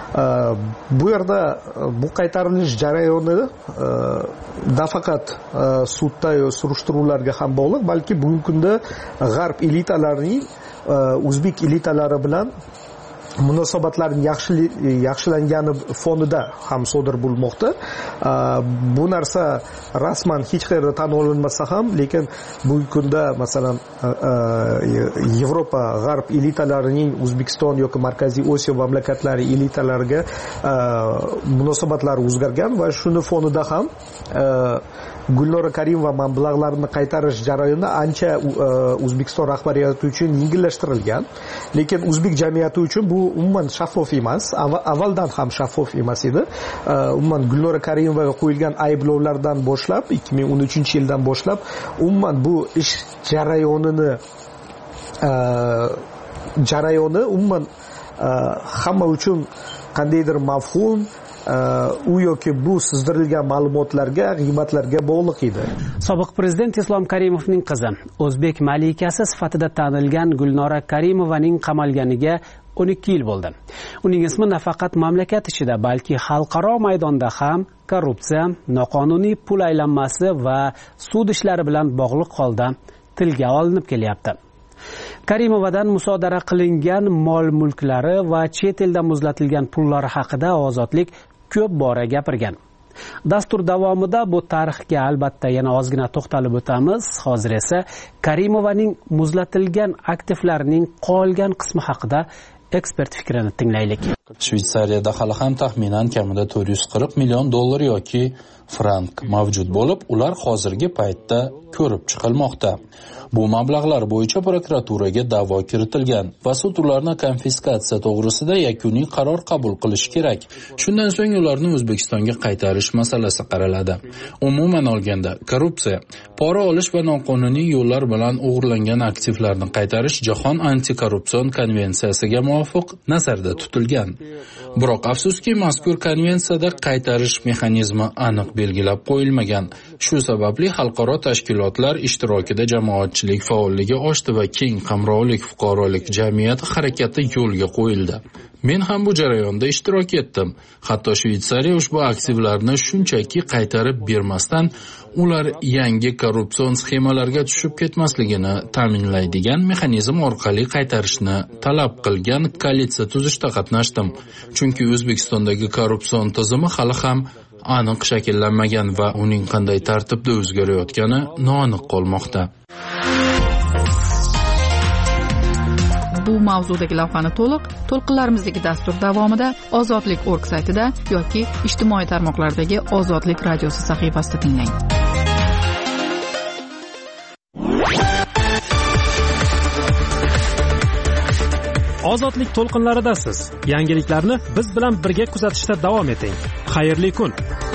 Bu yerda bu qaytarilish jarayoni nafaqat sudda surishtiruvlarga ham bog'liq, balki bugungi kunda g'arb elitalarining o'zbek elitalari bilan munosabatlarning yaxshilangani fonida ham sodir bo'lmoqda. Bu narsa rasman hech qayerda tan olinmasa ham, lekin bugungi kunda masalan Yevropa g'arb elitalarining O'zbekiston yoki Markaziy Osiyo mamlakatlari elitalariga munosabatlari o'zgargan va shuni fonida ham Gulnora Karimova mablag'larini qaytarish jarayoni ancha O'zbekiston rahbariyati uchun yengillashtirilgan. Lekin o'zbek jamiyati uchun bu umuman shaffof emas, avvaldan ham shaffof emas edi. Umuman Gulnora Karimovaga qo'yilgan ayblovlardan boshlab, ikki ming o'n uchinchi yildan boshlab umuman bu ish jarayonini jarayoni umuman hamma uchun qandaydir mavhum u yoki bu sizdirilgan ma'lumotlarga, g'iybatlarga bog'liq edi. Sobiq prezident Islom Karimovning qizi, o'zbek malikasi sifatida tanilgan Gulnora Karimovaning qamalganiga o'n ikki yil bo'ldi. Uning ismi nafaqat mamlakat ichida, balki xalqaro maydonda ham korrupsiya, noqonuniy pul aylanmasi va sud ishlari bilan bog'liq holda tilga olinib kelyapti. Karimovadan musodara qilingan mol-mulklari va chet elda muzlatilgan pullari haqida Ozodlik ko'p bora gapirgan. Dastur davomida bu tarixga albatta yana ozgina to'xtalib o'tamiz. Hozir esa Karimovaning muzlatilgan aktivlarining qolgan qismi haqida ekspert fikrini tinglaylik. Shveysariyada hali ham taxminan kamida to'rt yuz qirq million dollar yoki frank mavjud bo'lib, ular hozirgi paytda ko'rib chiqilmoqda. Bu mablag'lar bo'yicha prokuraturaga da'vo kiritilgan va sud ularni konfiskatsiya to'g'risida yakuniy qaror qabul qilishi kerak. Shundan so'ng ularni O'zbekistonga qaytarish masalasi qaraladi. Umuman olganda, korrupsiya, pora olish va noqonuniy yo'llar bilan o'g'irlangan aktivlarni qaytarish Jahon antikorrupsion konvensiyasiga muvofiq nazarda tutilgan. Biroq afsuski, mazkur konvensiyada qaytarish mexanizmi aniq belgilab qo'yilmagan. Shu sababli xalqaro tashkilotlar ishtirokida jamoatchilik faolligi oshdi va keng qamrovlik fuqarolik jamiyati harakati yo'lga qo'yildi. Men ham bu jarayonda ishtirok etdim. Hatto Shveysariya ushbu aktivlarni shunchaki qaytarib bermasdan, ular yangi korrupsion sxemalarga tushib ketmasligini ta'minlaydigan mexanizm orqali qaytarishni talab qilgan koalitsiya tuzishda qatnashdim. Chunki O'zbekistondagi korrupsion tizimi hali ham aniq shakllanmagan va uning qanday tartibda o'zgarayotgani noaniq qolmoqda. Bu mavzudagi lavhani to'liq to'lqinlarimizdagi dastur davomida ozodlik org saytida yoki ijtimoiy tarmoqlardagi Ozodlik radiosi sahifasida tinglang. Ozodlik to'lqinlaridasiz. Yangiliklarni biz bilan birga kuzatishda davom eting. Xayrli kun.